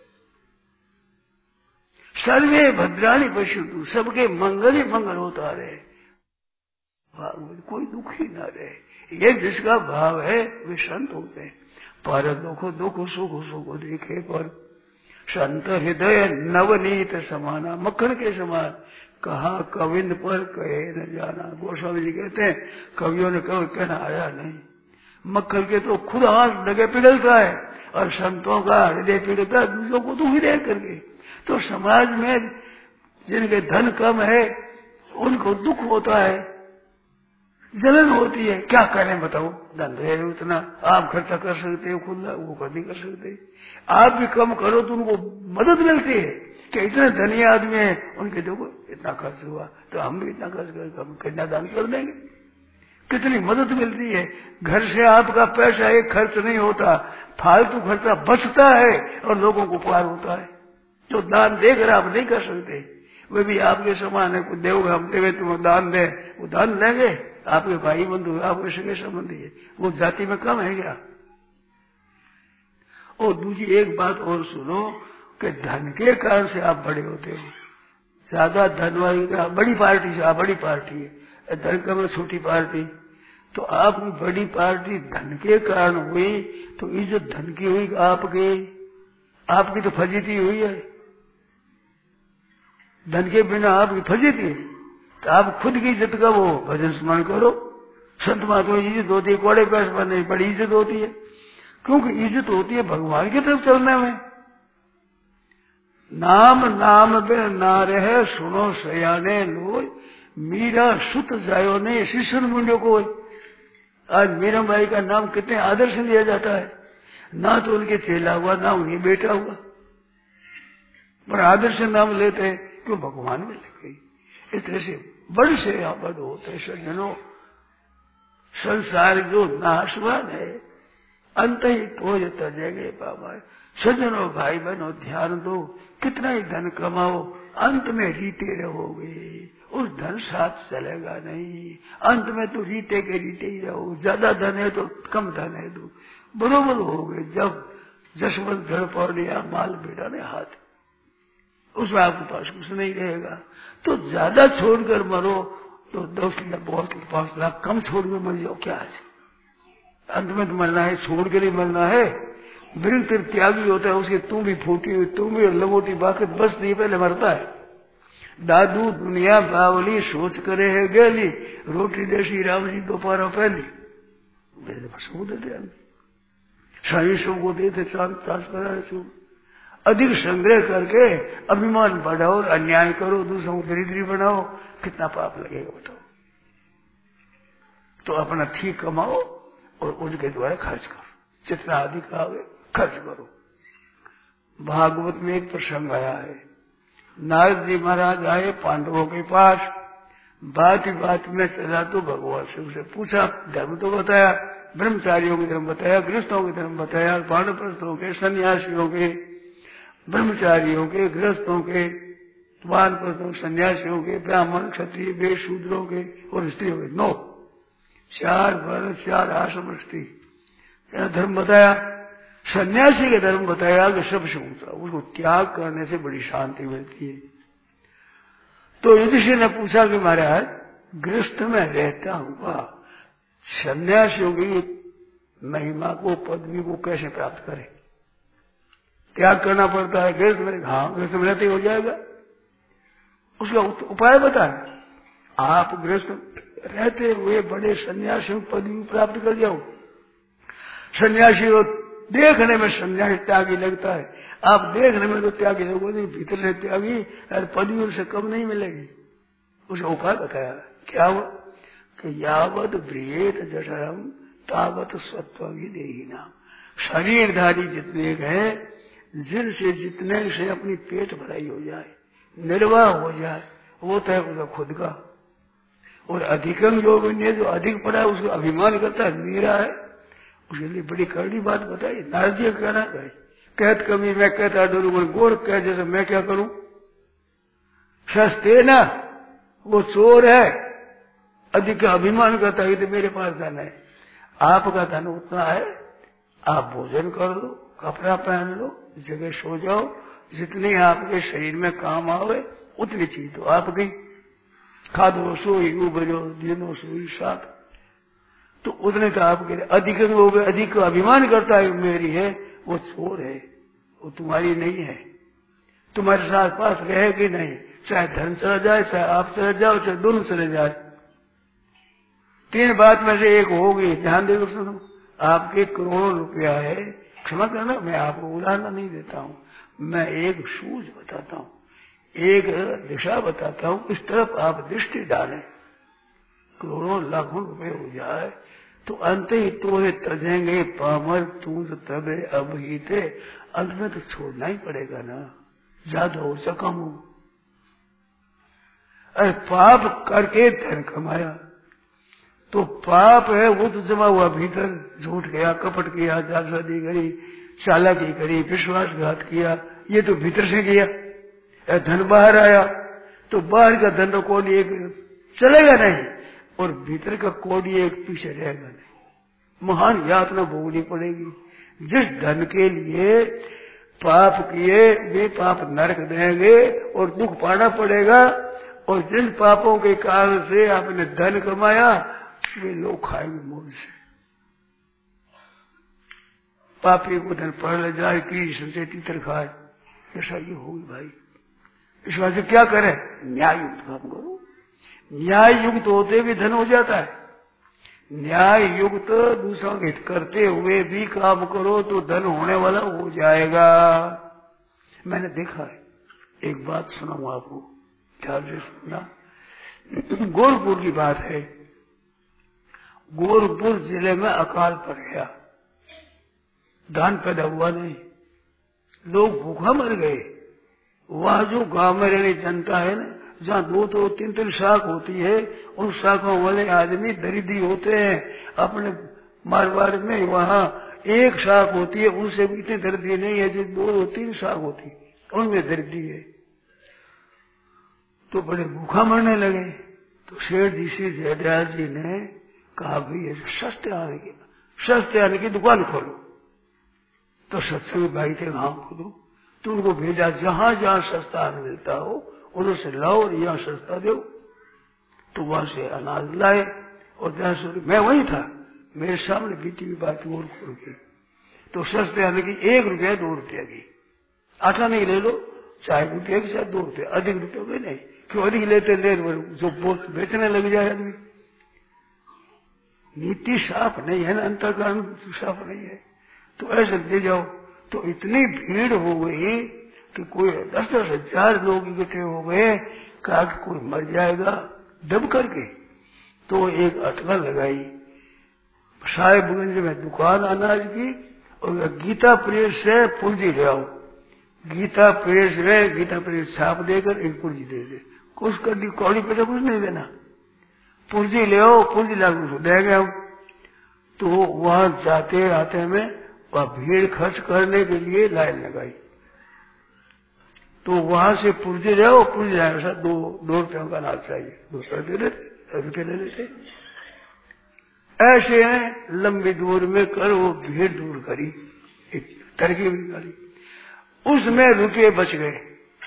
सर्वे भद्राणि पश्यन्तु, सबके मंगल ही मंगल होता रहे, कोई दुखी न रहे। ये जिसका भाव है वे संत होते हैं। पर दुख दुख सुख सुख देखे पर संत हृदय नवनीत समाना। मक्खन के समान कहा कविंद पर कहे न जाना। गोस्वामी जी कहते हैं कवियों ने कभी कहना आया नहीं। मक्खन के तो खुद हाथ लगे पिघलता है और संतों का हृदय पिघलता है दूसरों को दुखी रह करके। तो समाज में जिनके धन कम है उनको दुख होता है, जलन होती है। क्या करें बताओ, धन है उतना, आप खर्चा कर सकते हो खुद, वो कर नहीं कर सकते। आप भी कम करो तो उनको मदद मिलती है कि इतने धनी आदमी है, उनके देखो इतना खर्च हुआ तो हम भी इतना खर्च करके हम कितना दान कर देंगे। कितनी मदद मिलती है। घर से आपका पैसा एक खर्च नहीं होता, फालतू खर्चा बचता है और लोगों को उपकार होता है। जो दान देकर आप नहीं कर सकते, वे भी आपके समान है। कुछ देवोगे हम देवे तुम दान दे, वो दान लेंगे। आपके भाई बंधु आपके सगे संबंधी है, वो जाति में कम है क्या। और दूसरी एक बात और सुनो कि धन के कारण से आप बड़े होते हो। ज्यादा धन वाली बड़ी पार्टी से, आप बड़ी पार्टी है, धन कम छोटी पार्टी, तो आप बड़ी पार्टी धन के कारण हुई तो इज्जत धन की हुई आपकी तो फजीती हुई है। धन के बिना आपकी फजीती है। तो आप खुद की इज्जत का वो भजन स्मरण करो। संत महात्मा की इज्जत होती है, कोड़े पैस पर नहीं, बड़ी इज्जत होती है। क्योंकि इज्जत होती है भगवान की तरफ चलने में। नाम नाम बिन ना रहे सुनो सयाने लोय, मीरा सुत जायो ने शिष्य मुंडो को। आज मीरा बाई का नाम कितने आदर से लिया जाता है। ना तो उनके चेला हुआ, ना उन्हें बेटा हुआ, पर आदर से नाम लेते हैं क्यों, भगवान में लग गई। इस तरह से बड़ से बड़ होते सज्जनों। संसार जो नाशवान है अंत ही तो तजेगे बाबा। सज्जनों भाई बहनों ध्यान दो, कितना ही धन कमाओ अंत में रीते रहोगे, उस धन साथ चलेगा नहीं। अंत में तो रीते के रीते ही रहो। ज्यादा धन है तो कम धन है तो बरोबर हो गए। जब जसवंत घर पड़ गया माल बेटा ने हाथ, उसमें आपके पास कुछ नहीं रहेगा। तो ज्यादा छोड़कर मरो तो 10 लाख 5 लाख कम छोड़कर मर जाओ, क्या है। अंत में तो मरना है, छोड़ के नहीं मरना है। वृक्ष त्यागी होता है, उसकी तुम भी फूटी हुई, तुम भी लंगोटी बाकी बस नहीं पहले मरता है। दादू दुनिया बावली सोच करे है गेली, रोटी देसी राम जी दोपहर पहली साइंसों को देते चांद अधिक संग्रह करके अभिमान बढ़ाओ और अन्याय करो, दूसरों को दरिद्री बनाओ, कितना पाप लगेगा बताओ। तो अपना ठीक कमाओ और उनके द्वारा खर्च करो, जितना अधिक आवे खर्च करो। भागवत में एक प्रसंग आया है। नारद जी महाराज आए पांडवों के पास, बात ही बात में चला तो भगवान से उसे पूछा, धर्म तो बताया, ब्रह्मचारियों के धर्म बताया, गृहस्थों के धर्म बताया, वानप्रस्थों के, सन्यासियों के, ब्रह्मचारियों के, गृहस्थों के, वानप्रस्थों, सन्यासियों के, ब्राह्मण क्षत्रिय वे शूद्रों के और स्त्रियों के। 9 4 वर्ण 4 आश्रम स्त्री धर्म बताया। सन्यासी के धर्म बताया कि सबसे ऊंचा, उसको त्याग करने से बड़ी शांति मिलती है। तो युधिष्ठिर ने पूछा कि महाराज गृहस्थ में रहता हुआ सन्यासियों की महिमा को पदवी को कैसे प्राप्त करें, त्याग करना पड़ता है गृहस्थ में। हाँ गृहस्थ में रहते हो जाएगा, उसका उपाय बताए। आप गृहस्थ रहते हुए बड़े सन्यासियों पदवी प्राप्त कर जाओ। सन्यासी को देखने में सन्यासी त्यागी लगता है, आप देखने में तो त्यागी लोगों नहीं, भीतर से त्यागी, और पदवी उनसे कम नहीं मिलेगी। उसका उपाय बताया। क्या हुआ कि यावत ब्रियेत जठरम तावत सत्व ही नाम। शरीरधारी जितने हैं जिनसे जितने से अपनी पेट भराई हो जाए, निर्वाह हो जाए, वो तो है उसका खुद का। और अधिकम योग ने जो अधिक पड़ा है उसको अभिमान करता है मेरा है, उसके लिए बड़ी कड़वी बात बताई। नारद जी का कहना है कहत कभी मैं कहता डरूंगा, गोर कह जैसे मैं क्या करूं, सस्ते ना वो चोर है, अधिक अभिमान करता है कि मेरे पास धन है। आपका धन उतना है, आप भोजन कर लो, कपड़ा पहन लो, जगह सो जाओ, जितनी आपके शरीर में काम आवे उतनी चीज तो आपकी। खादो सोई उबरो दिनो सोई साथ, तो उतने तो आपके। अधिक लोग अधिक अभिमान करता है मेरी है, वो चोर है, वो तुम्हारी नहीं है। तुम्हारे साथ पास रहेगी नहीं, चाहे धन चला जाए, चाहे आप चले जाओ, चाहे दोनों चले जाए, तीन बात में से एक होगी। ध्यान देकर सुनो, आपके करोड़ों रुपया है, क्षमा करना मैं आपको उदाहरण नहीं देता हूँ, मैं एक सूझ बताता हूँ, एक दिशा बताता हूँ, इस तरफ आप दृष्टि डालें, करोड़ों लाखों रुपए हो जाए तो अंत ही तो है तजेंगे पामर तूज तबे अब ही थे, अंत में तो छोड़ना ही पड़ेगा ना, ज्यादा हो सा कम हो। अरे पाप करके धन कमाया तो पाप है वो तो जमा हुआ भीतर, झूठ गया, कपट किया, जालसाजी करी, चालाकी करी, विश्वासघात किया, ये तो भीतर से किया। धन बाहर आया तो बाहर का धन तो कोई एक चलेगा नहीं, और भीतर का कोडी एक पीछे रहेगा नहीं, महान यातना भोगनी पड़ेगी। जिस धन के लिए पाप किए वे पाप नरक देंगे और दुख पाना पड़ेगा, और जिन पापों के कारण से आपने धन कमाया वे लोग खाएंगे मौज से। पापी को धन पढ़ ले जाए कि संचय तीतर खाए, ऐसा ये होगी भाई। इस वजह से क्या करें, न्याय युक्त काम करो। न्याय युक्त होते भी धन हो जाता है, न्याय युक्त दूसरों के हित करते हुए भी काम करो तो धन होने वाला हो जाएगा। मैंने देखा है, एक बात सुनाऊं आपको, ध्यान से सुनना। गोरखपुर की बात है, गोरखपुर जिले में अकाल पड़ गया, धान पैदा हुआ नहीं, लोग भूखा मर गए। वहां जो गांव में रहने जनता है ना, जहाँ दो दो तीन तीन शाख होती है, उन शाखों वाले आदमी दरिद्री होते हैं। अपने मारवाड़ में वहाँ एक शाख होती है, उनसे भी इतनी दरिद्री नहीं है, जो दो तीन शाख होती उनमें दरिद्री है। तो बड़े भूखा मरने लगे। तो शेर जी से जयदयाल जी ने कहा भाई सस्ते आने की दुकान खोलो। तो सत्संग भाई थे, हाँ खोलो। तो उनको भेजा, जहां जहां सस्ता अन्न मिलता हो उधर से लाओ और यहाँ सस्ता दो। तो वहां से अनाज लाए और 10 रुपये, मैं वही था, मेरे सामने बीती हुई बात और खोल के। तो सस्ते आने की 1 रुपया 2 रुपया की, आटा नहीं ले लो, चाहे रुपये के साथ 2 रुपये, अधिक रुपये में नहीं। क्यों अधिक लेते ले जो बेचने लग जाए आदमी। नीति साफ नहीं है ना, अंतर्करण साफ नहीं है, तो ऐसे दे जाओ। तो इतनी भीड़ हो गई कि कोई 10-10 हजार लोग इकट्ठे हो गए, कहा कि कोई मर जाएगा दब करके। तो एक अटकल लगाई, साहेबगंज में दुकान अनाज की, और गीता प्रेस से पूंजी ले आओ। गीता प्रेस में गीता प्रेस छाप देकर एक पूंजी दे दे, कुछ कर दी, कौड़ी पैसा कुछ नहीं देना, पूंजी ले आओ, पूंजी लाकर दे गया। तो वहां जाते आते में वह भीड़ खर्च करने के लिए लाइन लगाई। तो वहां से पूंजी ले आओ, पूंजी लाने के साथ 2 रुपयों का अनाज चाहिए, 2 रुपये ले लेते। ऐसे लंबी दूर में कर वो भीड़ दूर करी, एक तरकीब निकाली, उसमें रुपये बच गए।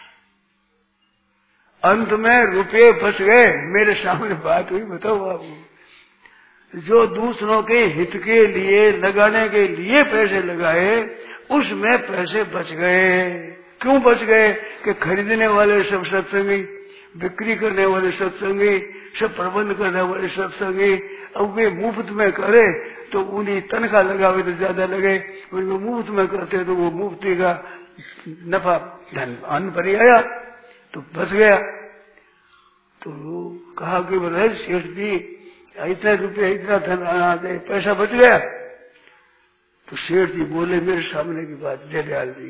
अंत में रुपये बच गए। मेरे सामने बात हुई, बताओ आपको, जो दूसरों के हित के लिए लगाने के लिए पैसे लगाए उसमें पैसे बच गए। क्यों बच गए? कि खरीदने वाले सब सत्संगी, बिक्री करने वाले सत्संगी, सब प्रबंध करने वाले सत्संगी, अब वे मुफ्त में करे तो उन्हें तनख्वाह लगावे तो ज्यादा लगे, और वो मुफ्त में करते तो वो मुफ्ती का नफा धन अन्न पर ही आया, तो बच गया। तो कहा कि बोले सेठ जी इतने रुपये इतना धन आ दे, पैसा बच गया। तो सेठ जी बोले मेरे सामने की बात, जयदयाल जी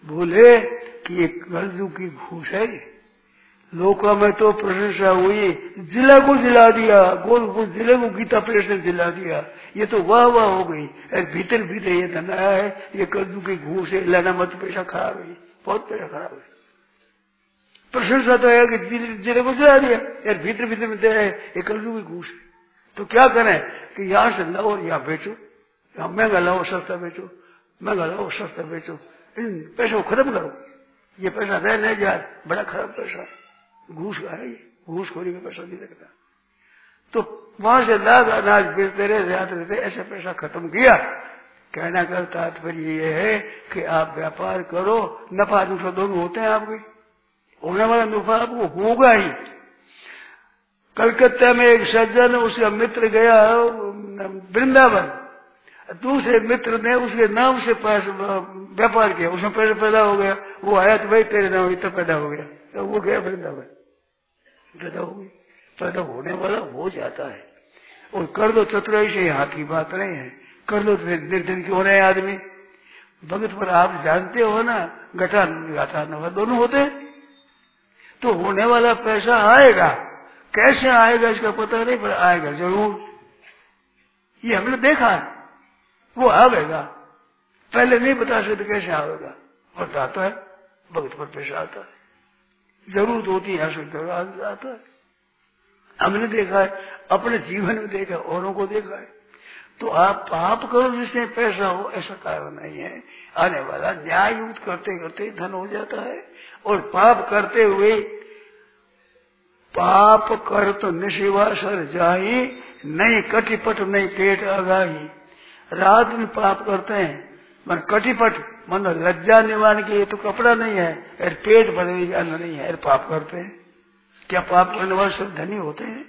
बोले कि ये कर्जू की घूस है। लोका में तो प्रशंसा हुई, जिला को जिला दिया, गोरखपुर जिले को गीता प्रेस ने जिला दिया। ये तो वाह वाह हो गई। भीतर भीतर ये धन आया है, ये कर्जू की घूस है, लाना मत, पैसा खराब है, बहुत पैसा खराब है। प्रशंसा तो है कि जिले को जिला दिया, यार भीतर भीतर में है ये कर्जू की घूस है। तो क्या करें कि यहाँ से लाओ और यहाँ बेचो, यहाँ महंगा लाओ सस्ता बेचो, महंगा लाओ सस्ता बेचो, इन पैसों को खत्म करो। ये पैसा रह नहीं जाए, बड़ा खराब पैसा है, घूस का है, ये घूसखोरी का पैसा नहीं लगता। तो वहां से लाख अनाज बेचते रहे, जाते रहते, ऐसे पैसा खत्म किया। कहना का तात्पर्य ये है कि आप व्यापार करो, नफा नुकसान दोनों होते हैं आपके, होने वाला नफा आपको होगा ही। कलकत्ता में एक सज्जन, उसका मित्र गया वृंदावन, दूसरे मित्र ने उसके नाम से व्यापार किया, उसमें पैसा पैदा हो गया। वो आया तो भाई तेरे नाम इतना पैदा हो गया, तो वो गया वृंदावन, पैदा हो गई। पैदा होने वाला हो जाता है। और कर दो चतुराई से यहाँ की बात नहीं है, कर दो तो निर्धन क्यों रहे आदमी। भगत पर आप जानते हो ना, घटा घाटा नफा दोनों होते। तो होने वाला पैसा आएगा, कैसे आएगा इसका पता नहीं, पर आएगा जरूर। ये हमने देखा है, वो आवेगा। पहले नहीं बता सकते कैसे आवेगा, बताता है, भगत पर पैसा आता है, जरूरत होती है आता है। हमने देखा है, अपने जीवन में देखा, औरों को देखा है। तो आप पाप करो जिससे पैसा हो, ऐसा कारण नहीं है। आने वाला न्याय युक्त करते करते धन हो जाता है। और पाप करते हुए, पाप कर तो निशिवा सर जाही, नहीं कटिपट नहीं पेट अगाही। रात में पाप करते हैं, मन कटिपट मन लज्जा निवारण के, ये तो कपड़ा नहीं है, और पेट भरने का अन्न नहीं है, और पाप करते हैं। क्या पाप करने वाले सब धनी होते हैं?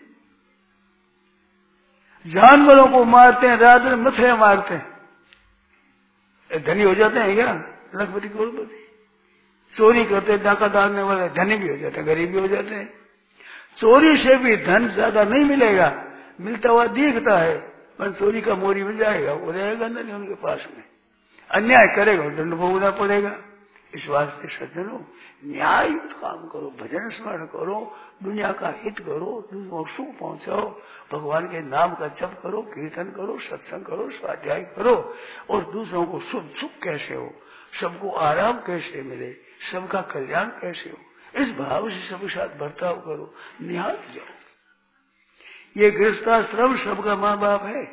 जानवरों को मारते हैं, रात में मछलियां मारते हैं, धनी हो जाते हैं क्या? लखपति करोड़पति। चोरी करते हैं, डाका डालने वाले धनी भी हो जाते हैं, गरीब भी हो जाते हैं। चोरी से भी धन ज्यादा नहीं मिलेगा, मिलता हुआ दिखता है, पर चोरी का मोरी मिल जाएगा, वो रहेगा नहीं उनके पास में। अन्याय करेगा, दंड भोगना पड़ेगा। इस वास्ते सज्जनों, न्याय युक्त काम करो, भजन स्मरण करो, दुनिया का हित करो, दूसरों को सुख पहुंचाओ, भगवान के नाम का जप करो, कीर्तन करो, सत्संग करो, स्वाध्याय करो। और दूसरों को सुख कैसे हो, सबको आराम कैसे मिले, सबका कल्याण कैसे हो, इस भाव से सबके साथ बर्ताव करो, निहाल जाओ। ये गृहस्थाश्रम सबका माँ बाप है,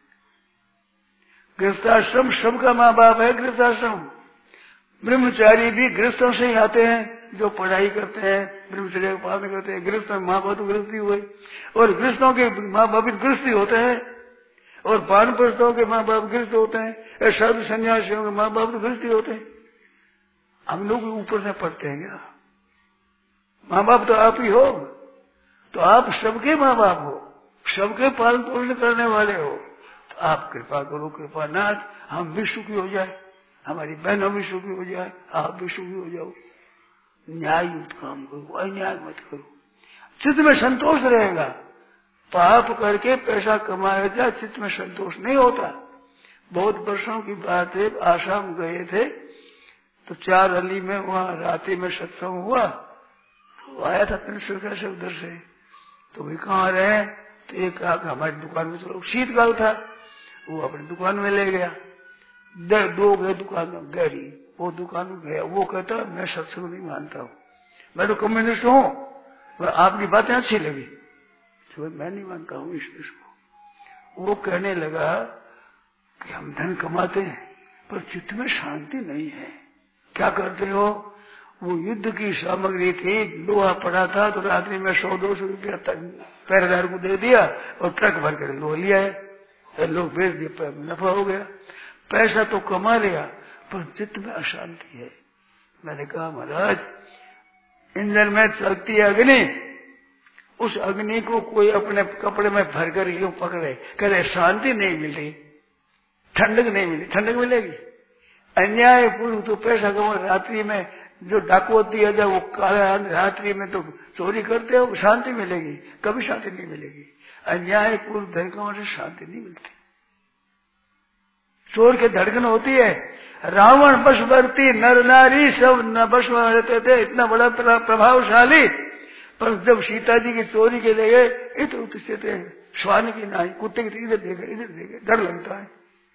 गृहस्थाश्रम सबका माँ बाप है। गृहस्थाश्रम ब्रह्मचारी भी गृहस्थों से ही आते हैं, जो पढ़ाई करते हैं, ब्रह्मचर्य का पालन करते हैं। गृहस्थ माँ बाप तो गृहस्थी हुए, और गृहस्थों के माँ बाप भी गृहस्थी होते हैं, और वानप्रस्थों के माँ बाप गृहस्थ होते हैं, साधु सन्यासियों के माँ बाप तो गृहस्थी होते हैं। हम लोग ऊपर से पढ़ते हैं क्या? माँ बाप तो आप ही हो, तो आप सबके माँ बाप हो, सबके पालन पोषण करने वाले हो। तो आप कृपा करो, कृपानाथ, हम भी सुखी हो जाए, हमारी बहनों भी सुखी हो जाए, आप भी सुखी हो जाओ। न्याय युक्त काम करो, अन्याय मत करो, चित्त में संतोष रहेगा। पाप करके पैसा कमाया जाए, चित्त में संतोष नहीं होता। बहुत वर्षों की बात है, आसाम गए थे, तो 4 अली में वहां रात्रि में सत्संग हुआ। तो आया था प्रिंसिपल से उधर से, तो भी कहाँ रहे, तो एक कहा हमारी दुकान में चलो। शीतकाल था, वो अपनी दुकान में ले गया। 2 गए दुकान में, गहरी वो दुकान में गया। वो कहता मैं सत्संग नहीं मानता हूँ, मैं तो कम्युनिस्ट हूँ, आपकी बातें अच्छी लगी, तो मैं नहीं मानता हूँ इस देश को। वो कहने लगा कि हम धन कमाते हैं, पर चित्त में शांति नहीं है। क्या करते हो? वो युद्ध की सामग्री थी, लोहा पड़ा था, तो रात्रि में 100-200 रुपया पहरेदार को दे दिया, और ट्रक भर कर लोहा लिया है, लोग बेच दिए, नफा हो गया। पैसा तो कमा लिया, पर चित्त में अशांति है। मैंने कहा महाराज, इंजन में चलती है अग्नि, उस अग्नि को कोई अपने कपड़े में भरकर यूं पकड़े, करे शांति नहीं मिली, ठंडक नहीं मिली, ठंडक मिलेगी? अन्याय पूर्व तो पैसा कमा, रात्रि में जो डाकू दिया जाए वो काला, रात्रि में तो चोरी करते हो, शांति मिलेगी? कभी शांति नहीं मिलेगी। अन्याय पूर्व धन कमाने से शांति नहीं मिलती। चोर के धड़कन होती है, रावण वशवर्ती नर नारी सब न वश में रहते थे, इतना बड़ा प्रभावशाली। पर जब सीता जी की चोरी के ले गए, इधर उतर थे श्वान की नाई, कुत्ते की इधर देखे, डर लगता है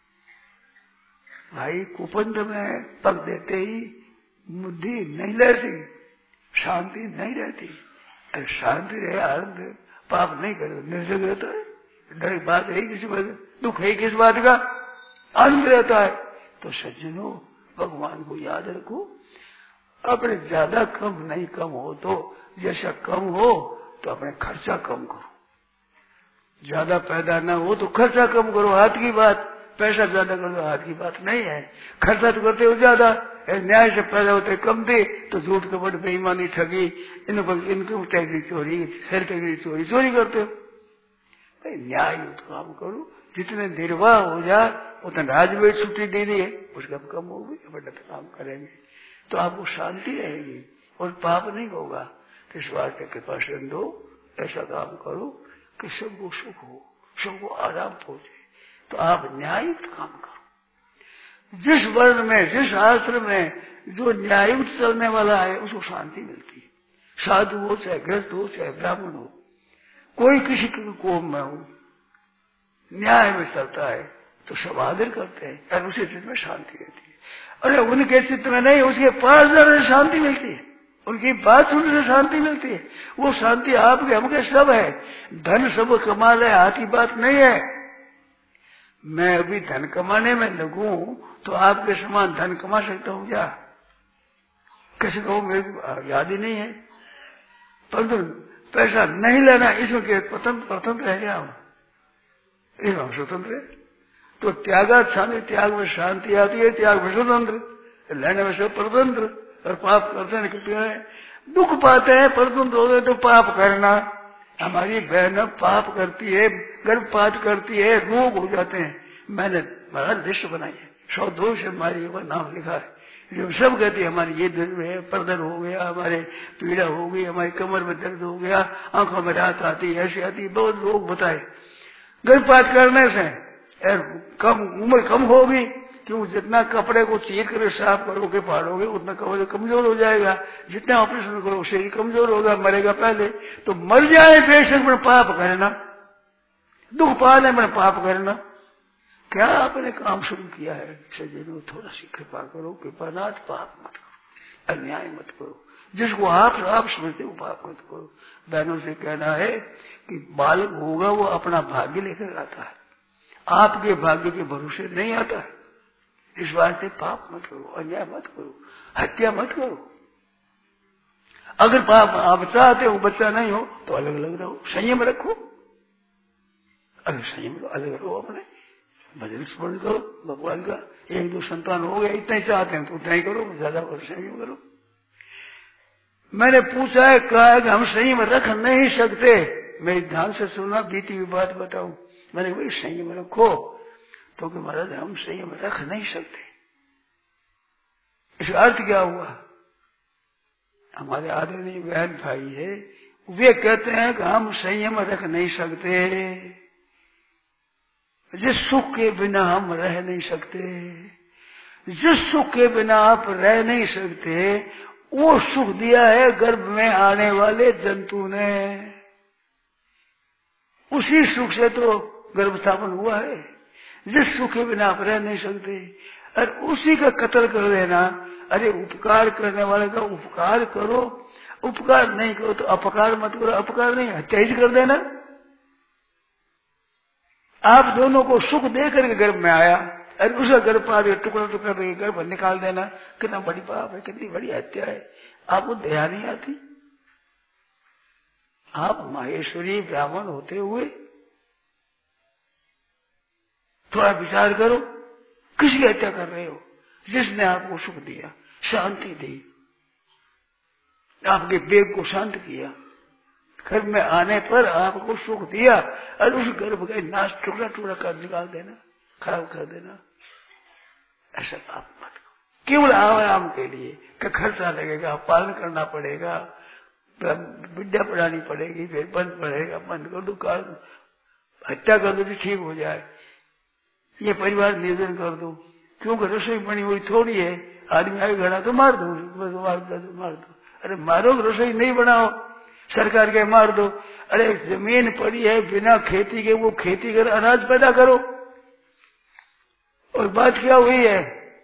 भाई। कुपंथ में पग देते ही बुद्धि नहीं रहती, शांति नहीं रहती। अरे शांति रहे, आनंद, पाप नहीं करे, निर्जग रहता है। डर की बात है किसी बात, दुख है किस बात का, आनंद रहता है। तो सज्जनों, भगवान को याद रखो। अपने ज्यादा कम नहीं, कम हो तो जैसा कम हो तो अपने खर्चा कम करो। ज्यादा पैदा ना हो तो खर्चा कम करो, हाथ की बात। पैसा ज्यादा कर दो, हाथ की बात नहीं है। खर्चा तो करते हो ज्यादा, न्याय से पैदा होते कम दे तो झूठ कपट बेईमानी ठगी इनकम टैक्स की चोरी, सेल टैक्स की चोरी करते हो। भाई न्याय काम करो, जितने निर्वाह हो जाए उतना राज्य में छुट्टी दे दी है, उसका कम होगी, बड़ा काम करेंगे तो आपको शांति रहेगी और पाप नहीं होगा। तो इस वास्ते कृपा सिंधु ऐसा काम करो कि सबको सुख हो, सबको आराम पहुंचे। तो आप न्यायुक्त काम करो। जिस वर्ण में, जिस आश्रम में जो न्यायुक्त चलने वाला है उसको शांति मिलती है। साधु हो चाहे गृहस्थ हो चाहे ब्राह्मण हो, कोई किसी के कोम में हो, न्याय में चलता है तो सब आदर करते हैं और उसी चित्त में शांति रहती है। अरे उनके चित्त में नहीं, उसके पास जाने से शांति मिलती है, उनकी बात सुनने से शांति मिलती है। वो शांति आपके हमके सब है। धन सब कमा ले, हाथ की बात नहीं है। मैं अभी धन कमाने में लगूं तो आपके समान धन कमा सकता हूं क्या? किसी को मेरी याद ही नहीं है। परंतु पैसा नहीं लेना, इसमें स्वतंत्र रह गया हूं, इसमें स्वतंत्र है। तो त्याग में शांति आती है, त्याग में स्वतंत्र, लेने में सब परतंत्र। और पाप करते हैं कितने दुख पाते हैं, परतंत्र हो गए तो पाप करना। हमारी बहन पाप करती है, गर्भपात करती है, रोग हो जाते हैं। मैंने महाराज लिस्ट बनाई है, 100 दोष हमारी ऊपर नाम लिखा है, जो सब कहती है हमारी ये दर्द है, पर्दन हो गया, हमारे पीड़ा हो गई, हमारी कमर में दर्द हो गया, आंखों में रात आती, ऐसी आती, बहुत लोग बताए। गर्भपात करने से कम उम्र कम होगी, क्यों? जितना कपड़े को चीर कर साफ करोगे फाड़ोगे उतना कपड़े कमजोर हो जाएगा। जितना ऑपरेशन करो शरीर कमजोर होगा, मरेगा पहले। तो मर जाए बेशक में पाप करना, दुख पाने में पाप करना। क्या आपने काम शुरू किया है? सज्जनों थोड़ा सी कृपा करो, कृपानाथ पाप मत करो, अन्याय मत करो। जिसको आप समझते हो पाप मत करो। बहनों से कहना है कि बालक होगा वो अपना भाग्य लेकर आता है, आपके भाग्य के भरोसे नहीं आता है। इस वास्ते पाप मत करो, अन्याय मत करो, हत्या मत करो। अगर पाप आप चाहते हो बच्चा नहीं हो तो अलग अलग रहो, संयम रखो, अलग संयम रहो, अलग रहो, अपने भजन स्मरण करो भगवान का। 1-2 संतान हो गया, इतना ही चाहते हैं तो उतना ही करो, ज्यादा संयम करो। मैंने पूछा है, कहा है कि हम संयम रख नहीं सकते। मेरे ध्यान से सुना, बीती हुई बात बताऊं। मैंने वही संयम रखो, तो कि महाराज हम संयम रख नहीं सकते। इसका अर्थ क्या हुआ? हमारे आदरणीय बहन भाई है, वे कहते हैं कि हम संयम रख नहीं सकते, जिस सुख के बिना हम रह नहीं सकते। जिस सुख के बिना आप रह नहीं सकते, वो सुख दिया है गर्भ में आने वाले जंतु ने। उसी सुख से तो गर्भ स्थापन हुआ है। जिस सुख के बिना आप रह नहीं सकते, और उसी का कत्ल कर देना। अरे उपकार करने वाले का उपकार करो, उपकार नहीं करो तो अपकार मत करो। अपकार नहीं, हत्या ही कर देना। आप दोनों को सुख दे करके गर्भ में आया, और उसका गर्भपात टुकड़ा टुकड़ा करके गर्भ निकाल देना, कितना बड़ी पाप है, कितनी बड़ी हत्या है। आपको दया नहीं आती? आप माहेश्वरी ब्राह्मण होते हुए थोड़ा विचार करो, किसकी हत्या कर रहे हो? जिसने आपको सुख दिया, शांति दी, आपके वेग को शांत किया, गर्भ में आने पर आपको सुख दिया, और उस गर्भ का नाश टुकड़ा टुकड़ा कर निकाल देना, खराब कर देना। ऐसा पाप मत करो। केवल आराम के लिए का खर्चा लगेगा, पालन करना पड़ेगा, विद्या पढ़ानी पड़ेगी, फिर बंद पड़ेगा, बंद कर दो, हत्या कर दो तो ठीक हो जाए, ये परिवार निधन कर दो क्योंकि रसोई बनी हुई थोड़ी है, आदमी आगे खड़ा तो मार दो, मार दो। अरे मारो, रसोई नहीं बनाओ, सरकार के मार दो। अरे जमीन पड़ी है बिना खेती के, वो खेती कर अनाज पैदा करो। और बात क्या हुई है,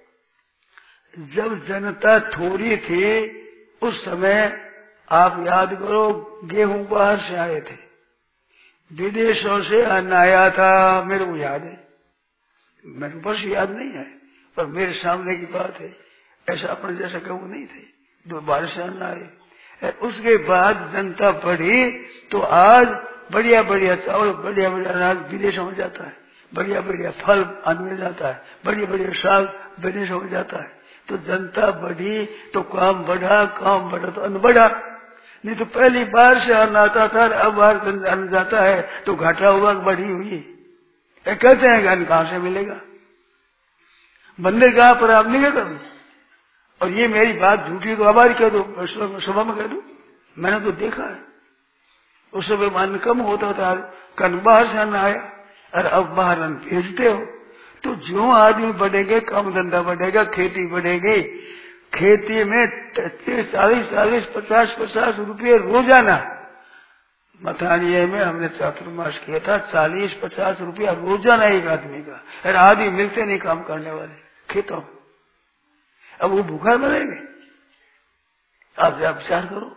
जब जनता थोड़ी थी उस समय आप याद करो, गेहूं बाहर से आए थे, विदेशों से अन्न आया था, मेरे को याद है, मेरे पास याद नहीं है पर मेरे सामने की बात है। ऐसा अपने जैसा गेहूं नहीं थे, दो बाहर से अन्न आए। उसके बाद जनता बढ़ी तो आज बढ़िया बढ़िया चावल, बढ़िया बढ़िया अनाज विदेशों में जाता है, बढ़िया बढ़िया फल अन्न में जाता है, बढ़िया बढ़िया साग विदेशों में जाता है। तो जनता बढ़ी तो काम बढ़ा, काम बढ़ा तो अन्न बढ़ा। नहीं तो पहली बार से अन्न आता था, अब बार अन्न जाता है तो घाटा हुआ, बढ़ी हुई। कहते हैं कि अन्न कहां से मिलेगा, बंदे कहां पर आप नहीं करो। और ये मेरी बात झूठी तो आभारी कह दो, सभा में कह दो, मैंने तो देखा है। उस समय अन्न कम होता था, कन बाहर से अन्न आया, और अब बाहर अन्न भेजते हो। तो जो आदमी बढ़ेंगे, काम धंधा बढ़ेगा, खेती बढ़ेगी। खेती में 40 50 रुपये रोजाना, मथानिया में हमने चातुर्मास किया था, 40-50 रुपया रोजाना एक आदमी का। अरे आदमी मिलते नहीं काम करने वाले खेतों, अब वो भूखा मरेंगे। आप विचार करो,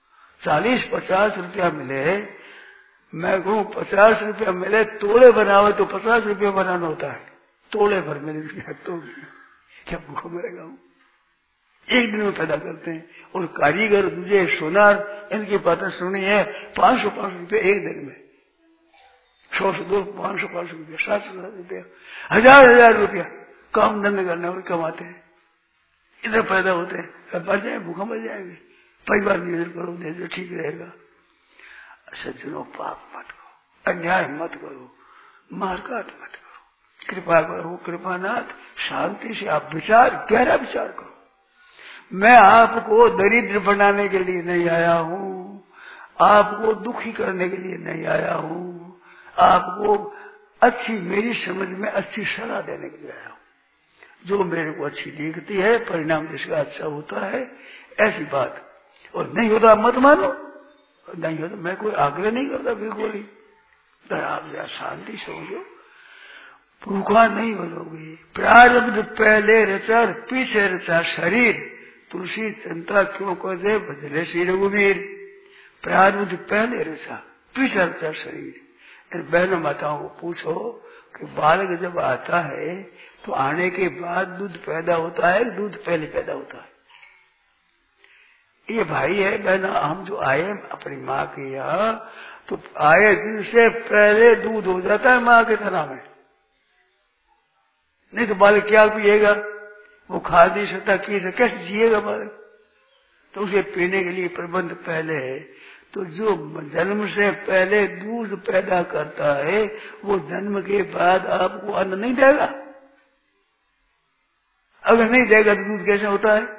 40-50 रुपया मिले, मैं कहूँ 50 रुपया मिले, तोड़े बनावे तो 50 रुपया बनाना होता है, तोड़े भर मिले तो क्या भूखा मरेगा वो। एक दिन में पैदा करते हैं। और कारीगर दूजे सोनार, इनकी बातें सुनी है, 500 रुपये एक दिन में, 100 से 200, 500 रुपया, 700 रुपया, 1000 रुपया काम धंधे करने वाले कमाते हैं, इधर पैदा होते हैं। मर जाए, भूखा मर जाएंगे। परिवार नियोजन करो, जैसे ठीक रहेगा। सज्जनों, पाप मत करो, अन्याय मत करो, मारकाट मत करो, कृपा करो, कृपानाथ। शांति से आप विचार, गहरा विचार करो। मैं आपको दरिद्र बनाने के लिए नहीं आया हूँ, आपको दुखी करने के लिए नहीं आया हूँ, आपको अच्छी, मेरी समझ में अच्छी सलाह देने के लिए आया हूँ। जो मेरे को अच्छी दिखती है, परिणाम जिसका अच्छा होता है, ऐसी बात। और नहीं होता मत मानो, नहीं होता मैं कोई आग्रह नहीं करता बिल्कुल ही। तो आप जरा शांति समझो, भूखा नहीं बनोगे। प्रारब्ध पहले रचा, पीछे रचा शरीर, तुलसी चिंता क्यों कर दे, बदले श्री रघुवीर। प्रारब्ध पहले रचा, पीछे रचा शरीर। बहनों माताओं को पूछो कि बालक जब आता है तो आने के बाद दूध पैदा होता है, दूध पहले पैदा होता है। ये भाई है बहना, हम जो आए अपनी माँ के यहाँ, तो आए दिन से पहले दूध हो जाता है माँ के थना में। नहीं तो बालक क्या पिएगा, वो खा नहीं सकता, कैसे जिएगा बालक। तो उसे पीने के लिए प्रबंध पहले है। तो जो जन्म से पहले दूध पैदा करता है, वो जन्म के बाद आपको अन्न नहीं देगा। अगर नहीं देगा तो दूध कैसे होता है।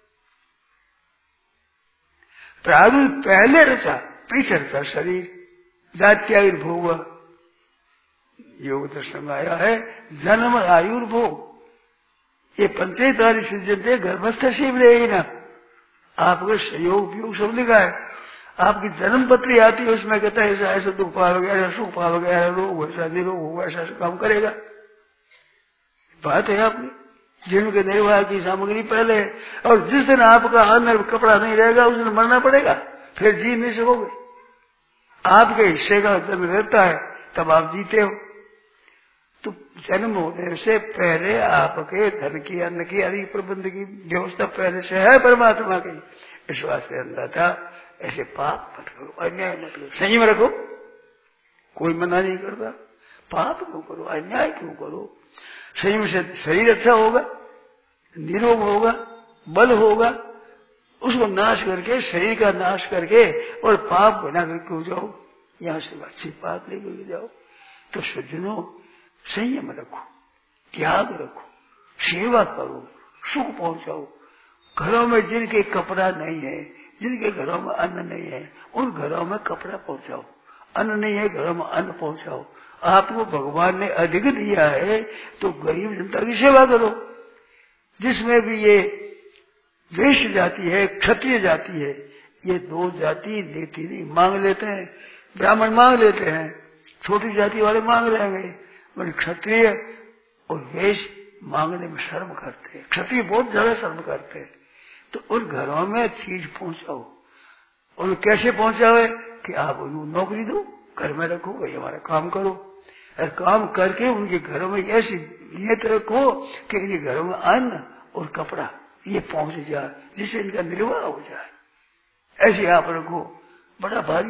प्रारब्ध पहले रचा, पीछे रचा शरीर, जात्यायुर्भोग। योग दर्शन में आया है, जन्म आयुर्भोग। ये पंचेतारी सिद्धते गर्भस्थ शिव रहेगी ना, आपके सहयोग उपयोग सब लिखा है। आपकी जन्म पत्री आती है, उसमें कहता है ऐसा ऐसा दुख पालोगे, ऐसा सुख पालोगे, ऐसा रोग, ऐसा निरोग होगा, ऐसा काम करेगा। बात है आपने जिनके निर्वाह की सामग्री पहले है। और जिस दिन आपका अन्न कपड़ा नहीं रहेगा, उस दिन मरना पड़ेगा, फिर जी नहीं सकोगे। आपके हिस्से का जन्म रहता है तब आप जीते हो। तो जन्म होने से पहले आपके धन की, अन्न की, आदि प्रबंध की व्यवस्था पहले से है परमात्मा की। इस वास्ते अन्नदाता ऐसे पाप मत करो, अन्याय मत करो, संयम रखो, कोई मना नहीं करता। पाप क्यों करो, अन्याय क्यों करो। संयम से शरीर अच्छा होगा, निरोग होगा, बल होगा। उसको नाश करके, शरीर का नाश करके और पाप बना करके हो जाओ, यहां से अच्छी पाप लेकर जाओ। तो सज्जनों, संयम रखो, त्याग रखो, सेवा करो, सुख पहुंचाओ। घरों में जिनके कपड़ा नहीं है, जिनके घरों में अन्न नहीं है, उन घरों में कपड़ा पहुंचाओ। अन्न नहीं है, घरों में अन्न पहुंचाओ। आपको भगवान ने अधिक दिया है तो गरीब जनता की सेवा करो। जिसमें भी ये वैश्य जाति है, क्षत्रिय जाति है, ये दो जाति लेती नहीं, मांग लेते हैं। ब्राह्मण मांग लेते हैं, छोटी जाति वाले मांग लेंगे, पर क्षत्रिय और वैश्य मांगने में शर्म करते हैं। क्षत्रिय बहुत ज्यादा शर्म करते हैं। तो उन घरों में चीज पहुंचाओ। और कैसे पहुंचावे कि आप उनको नौकरी दो, घर में रखो, भाई हमारा काम करो, और काम करके उनके घरों में ऐसी नियत रखो कि इनके घरों में अन्न और कपड़ा ये पहुंच जाए, जिससे इनका निर्वाह हो जाए। ऐसे आप रखो, बड़ा भारी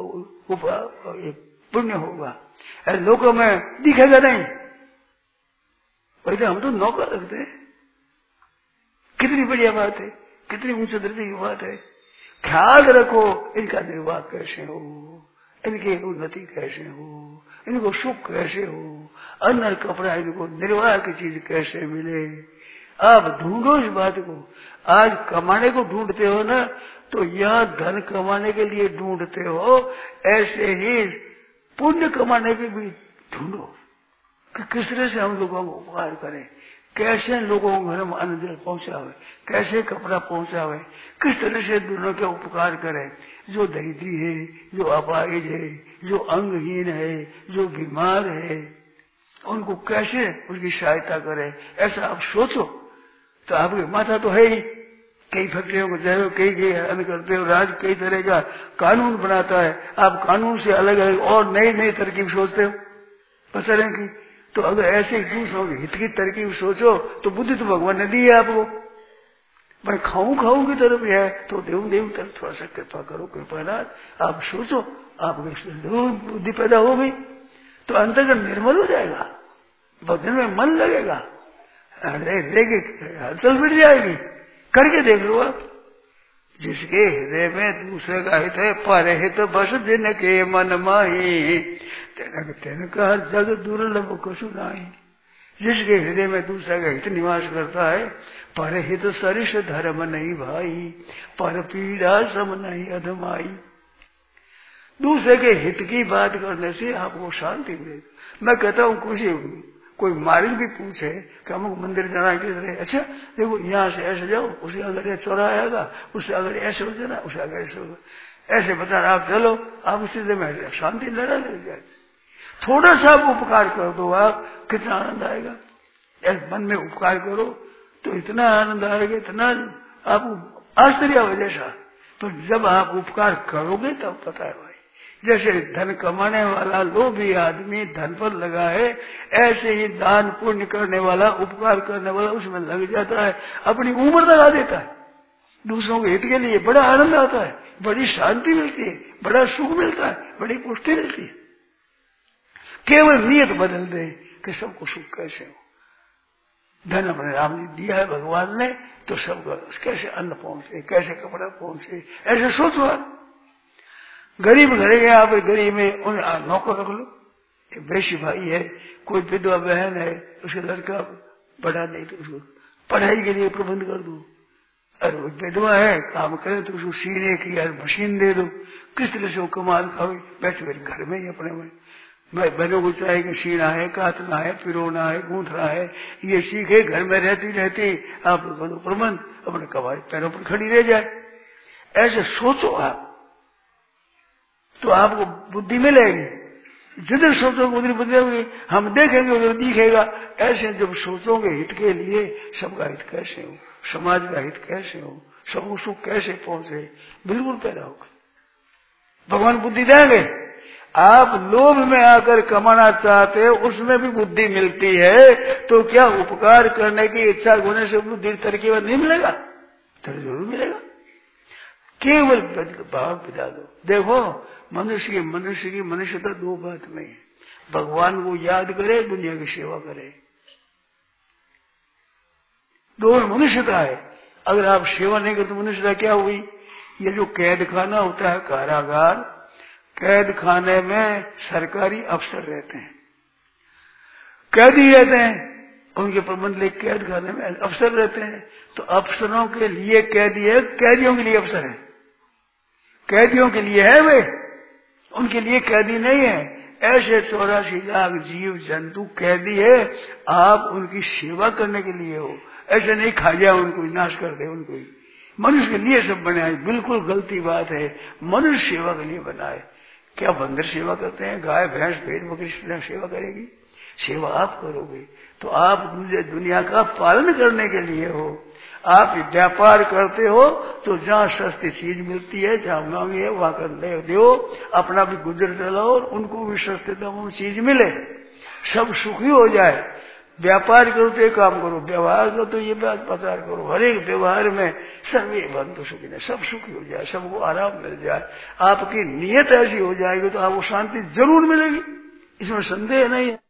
पुण्य होगा। लोगों में दिखेगा नहीं, पहले हम तो नौकर रखते हैं। कितनी बढ़िया बात है, कितनी ऊंचे दर्जे की बात है। ख्याल रखो इनका निर्वाह कैसे हो, इनकी उन्नति कैसे हो, इनको सुख कैसे हो, अन्न कपड़ा इनको निर्वाह की चीज कैसे मिले। आप ढूंढो इस बात को। आज कमाने को ढूंढते हो ना, तो यह धन कमाने के लिए ढूंढते हो, ऐसे ही पुण्य कमाने के भी ढूंढो कि किस तरह से हम लोगों को उपकार करें, कैसे लोगों को घर में अन्न जल पहुंचावे, कैसे कपड़ा पहुंचावे, किस तरह से दोनों के उपकार करें। जो दरिद्री है, जो अपाहिज है, जो अंगहीन है, जो बीमार है, उनको कैसे उनकी सहायता करें, ऐसा आप सोचो। तो आपके माथा तो है ही, कई फैक्ट्रियों को जाए, कई अन्न करते हो, राज कई तरह का कानून बनाता है, आप कानून से अलग अलग और नई नई तरकीब सोचते हो पसरें की। तो अगर ऐसे दूसरों के हित की तरकीब सोचो तो बुद्धि तो भगवान ने दी है आपको। पर खाऊं की तरफ है तो देव तरफ थोड़ा सा कृपा करो, कृपानाथ आप सोचो, आपके जरूर बुद्धि पैदा होगी तो अंतर्गत निर्मल हो जाएगा, भजन में मन लगेगा, हलचल मिट जाएगी। करके देख लो आप। जिसके हृदय में दूसरे का हित है, पर हित बस जिनके मन माही, तेनका जग दुर्लभ कछु नाही। जिसके हृदय में दूसरे का हित निवास करता है, पर हित सरिष धर्म नहीं भाई, पर पीड़ा सम नहीं अधमाई। दूसरे के हित की बात करने से आपको शांति मिलेगी। मैं कहता हूँ कोई मालिक भी पूछे कि हमको मंदिर जाना है, किस तरह, अच्छा देखो यहाँ से ऐसे जाओ, उसे अगर चौराहा आएगा, उससे अगर ऐसे हो जाना, उसे अगर ऐसे हो, ऐसे बता आप चलो, आप उसी में शांति लड़ा ले जाए। थोड़ा सा उपकार कर दो आप, कितना आनंद आएगा। मन में उपकार करो तो इतना आनंद आएगा, इतना आप आश्चर्य हो जैसा। तो जब आप उपकार करोगे तब पता है भाई। जैसे धन कमाने वाला लोभी आदमी धन पर लगा है, ऐसे ही दान पुण्य करने वाला, उपकार करने वाला उसमें लग जाता है, अपनी उम्र लगा देता है। दूसरों के हित के लिए बड़ा आनंद आता है, बड़ी शांति मिलती है, बड़ा सुख मिलता है, बड़ी पुष्टि मिलती है। केवल नियत बदल दे कि सबको सुख कैसे हो। धन अपने राम जी दिया है भगवान ने, तो सबको कैसे अन्न पहुंचे, कैसे कपड़ा पहुंचे, ऐसे सोचो आप। गरीब घरे गए आप, गरीब में उन नौकर रख लो। एक वैश्य भाई है, कोई विधवा बहन है, उसका लड़का बड़ा नहीं तो उसको पढ़ाई के लिए प्रबंध कर दो। और विधवा है, काम करे तो उसको सीने की यार मशीन दे दो। किस तरह से वो कमाल खाओगे, बैठे बैठे घर में ही अपने में। बहनों को चाहे कि सीना है, काटना है, पिरोना है, गूंथना है, ये सीखे। घर में रहती रहती आप लोगों प्रबंध अपने कमाई पैरों पर खड़ी रह जाए। ऐसे सोचो आप, तो आपको बुद्धि मिलेगी। जिधर सोचोगे उधर बुद्धि होगी, हम देखेंगे उधर दिखेगा। ऐसे जब सोचोगे हित के लिए, सबका हित कैसे हो, समाज का हित कैसे हो, सबको सुख कैसे पहुंचे, बिल्कुल पैदा होगा। भगवान बुद्धि देंगे। आप लोभ में आकर कमाना चाहते हो, उसमें भी बुद्धि मिलती है, तो क्या उपकार करने की इच्छा होने से बुद्धि तरकीब नहीं मिलेगा? तो जरूर मिलेगा। केवल भाव बिता दो। देखो मनुष्य की मनुष्यता दो बात में है, भगवान को याद करे, दुनिया की सेवा करे। दोनों मनुष्यता है। अगर आप सेवा नहीं करते तो मनुष्यता क्या हुई? ये जो कैद खाना होता है, कारागार, कैद खाने में सरकारी अफसर रहते हैं, कैदी रहते हैं, उनके प्रबंध ले कैद खाने में अफसर रहते हैं। तो अफसरों के लिए कैदी है, कैदियों के लिए अफसर है। कैदियों के लिए है वे, उनके लिए कैदी नहीं है। ऐसे 84 लाख जीव जंतु कैदी है, आप उनकी सेवा करने के लिए हो, ऐसे नहीं खा जाए उनको, नाश कर दे उनको। मनुष्य के लिए सब बनाए, बिल्कुल गलती बात है। मनुष्य सेवा के लिए बनाए। क्या बंदर सेवा करते हैं? गाय भैंस भेड़ बकरी सेवा करेगी? सेवा आप करोगे तो आप दुनिया का पालन करने के लिए हो। आप व्यापार करते हो तो जहाँ सस्ती चीज मिलती है, जहाँ महंगी है वहां कर दो, अपना भी गुजर चलाओ और उनको भी सस्ते दामों में चीज मिले, सब सुखी हो जाए। व्यापार करो तो ये काम करो, व्यवहार करो तो ये बात प्रचार करो। हर एक व्यवहार में सर्वे बंधु सुखी है, सब सुखी हो जाए, सबको आराम मिल जाए। आपकी नियत ऐसी हो जाएगी तो आपको शांति जरूर मिलेगी, इसमें संदेह नहीं है।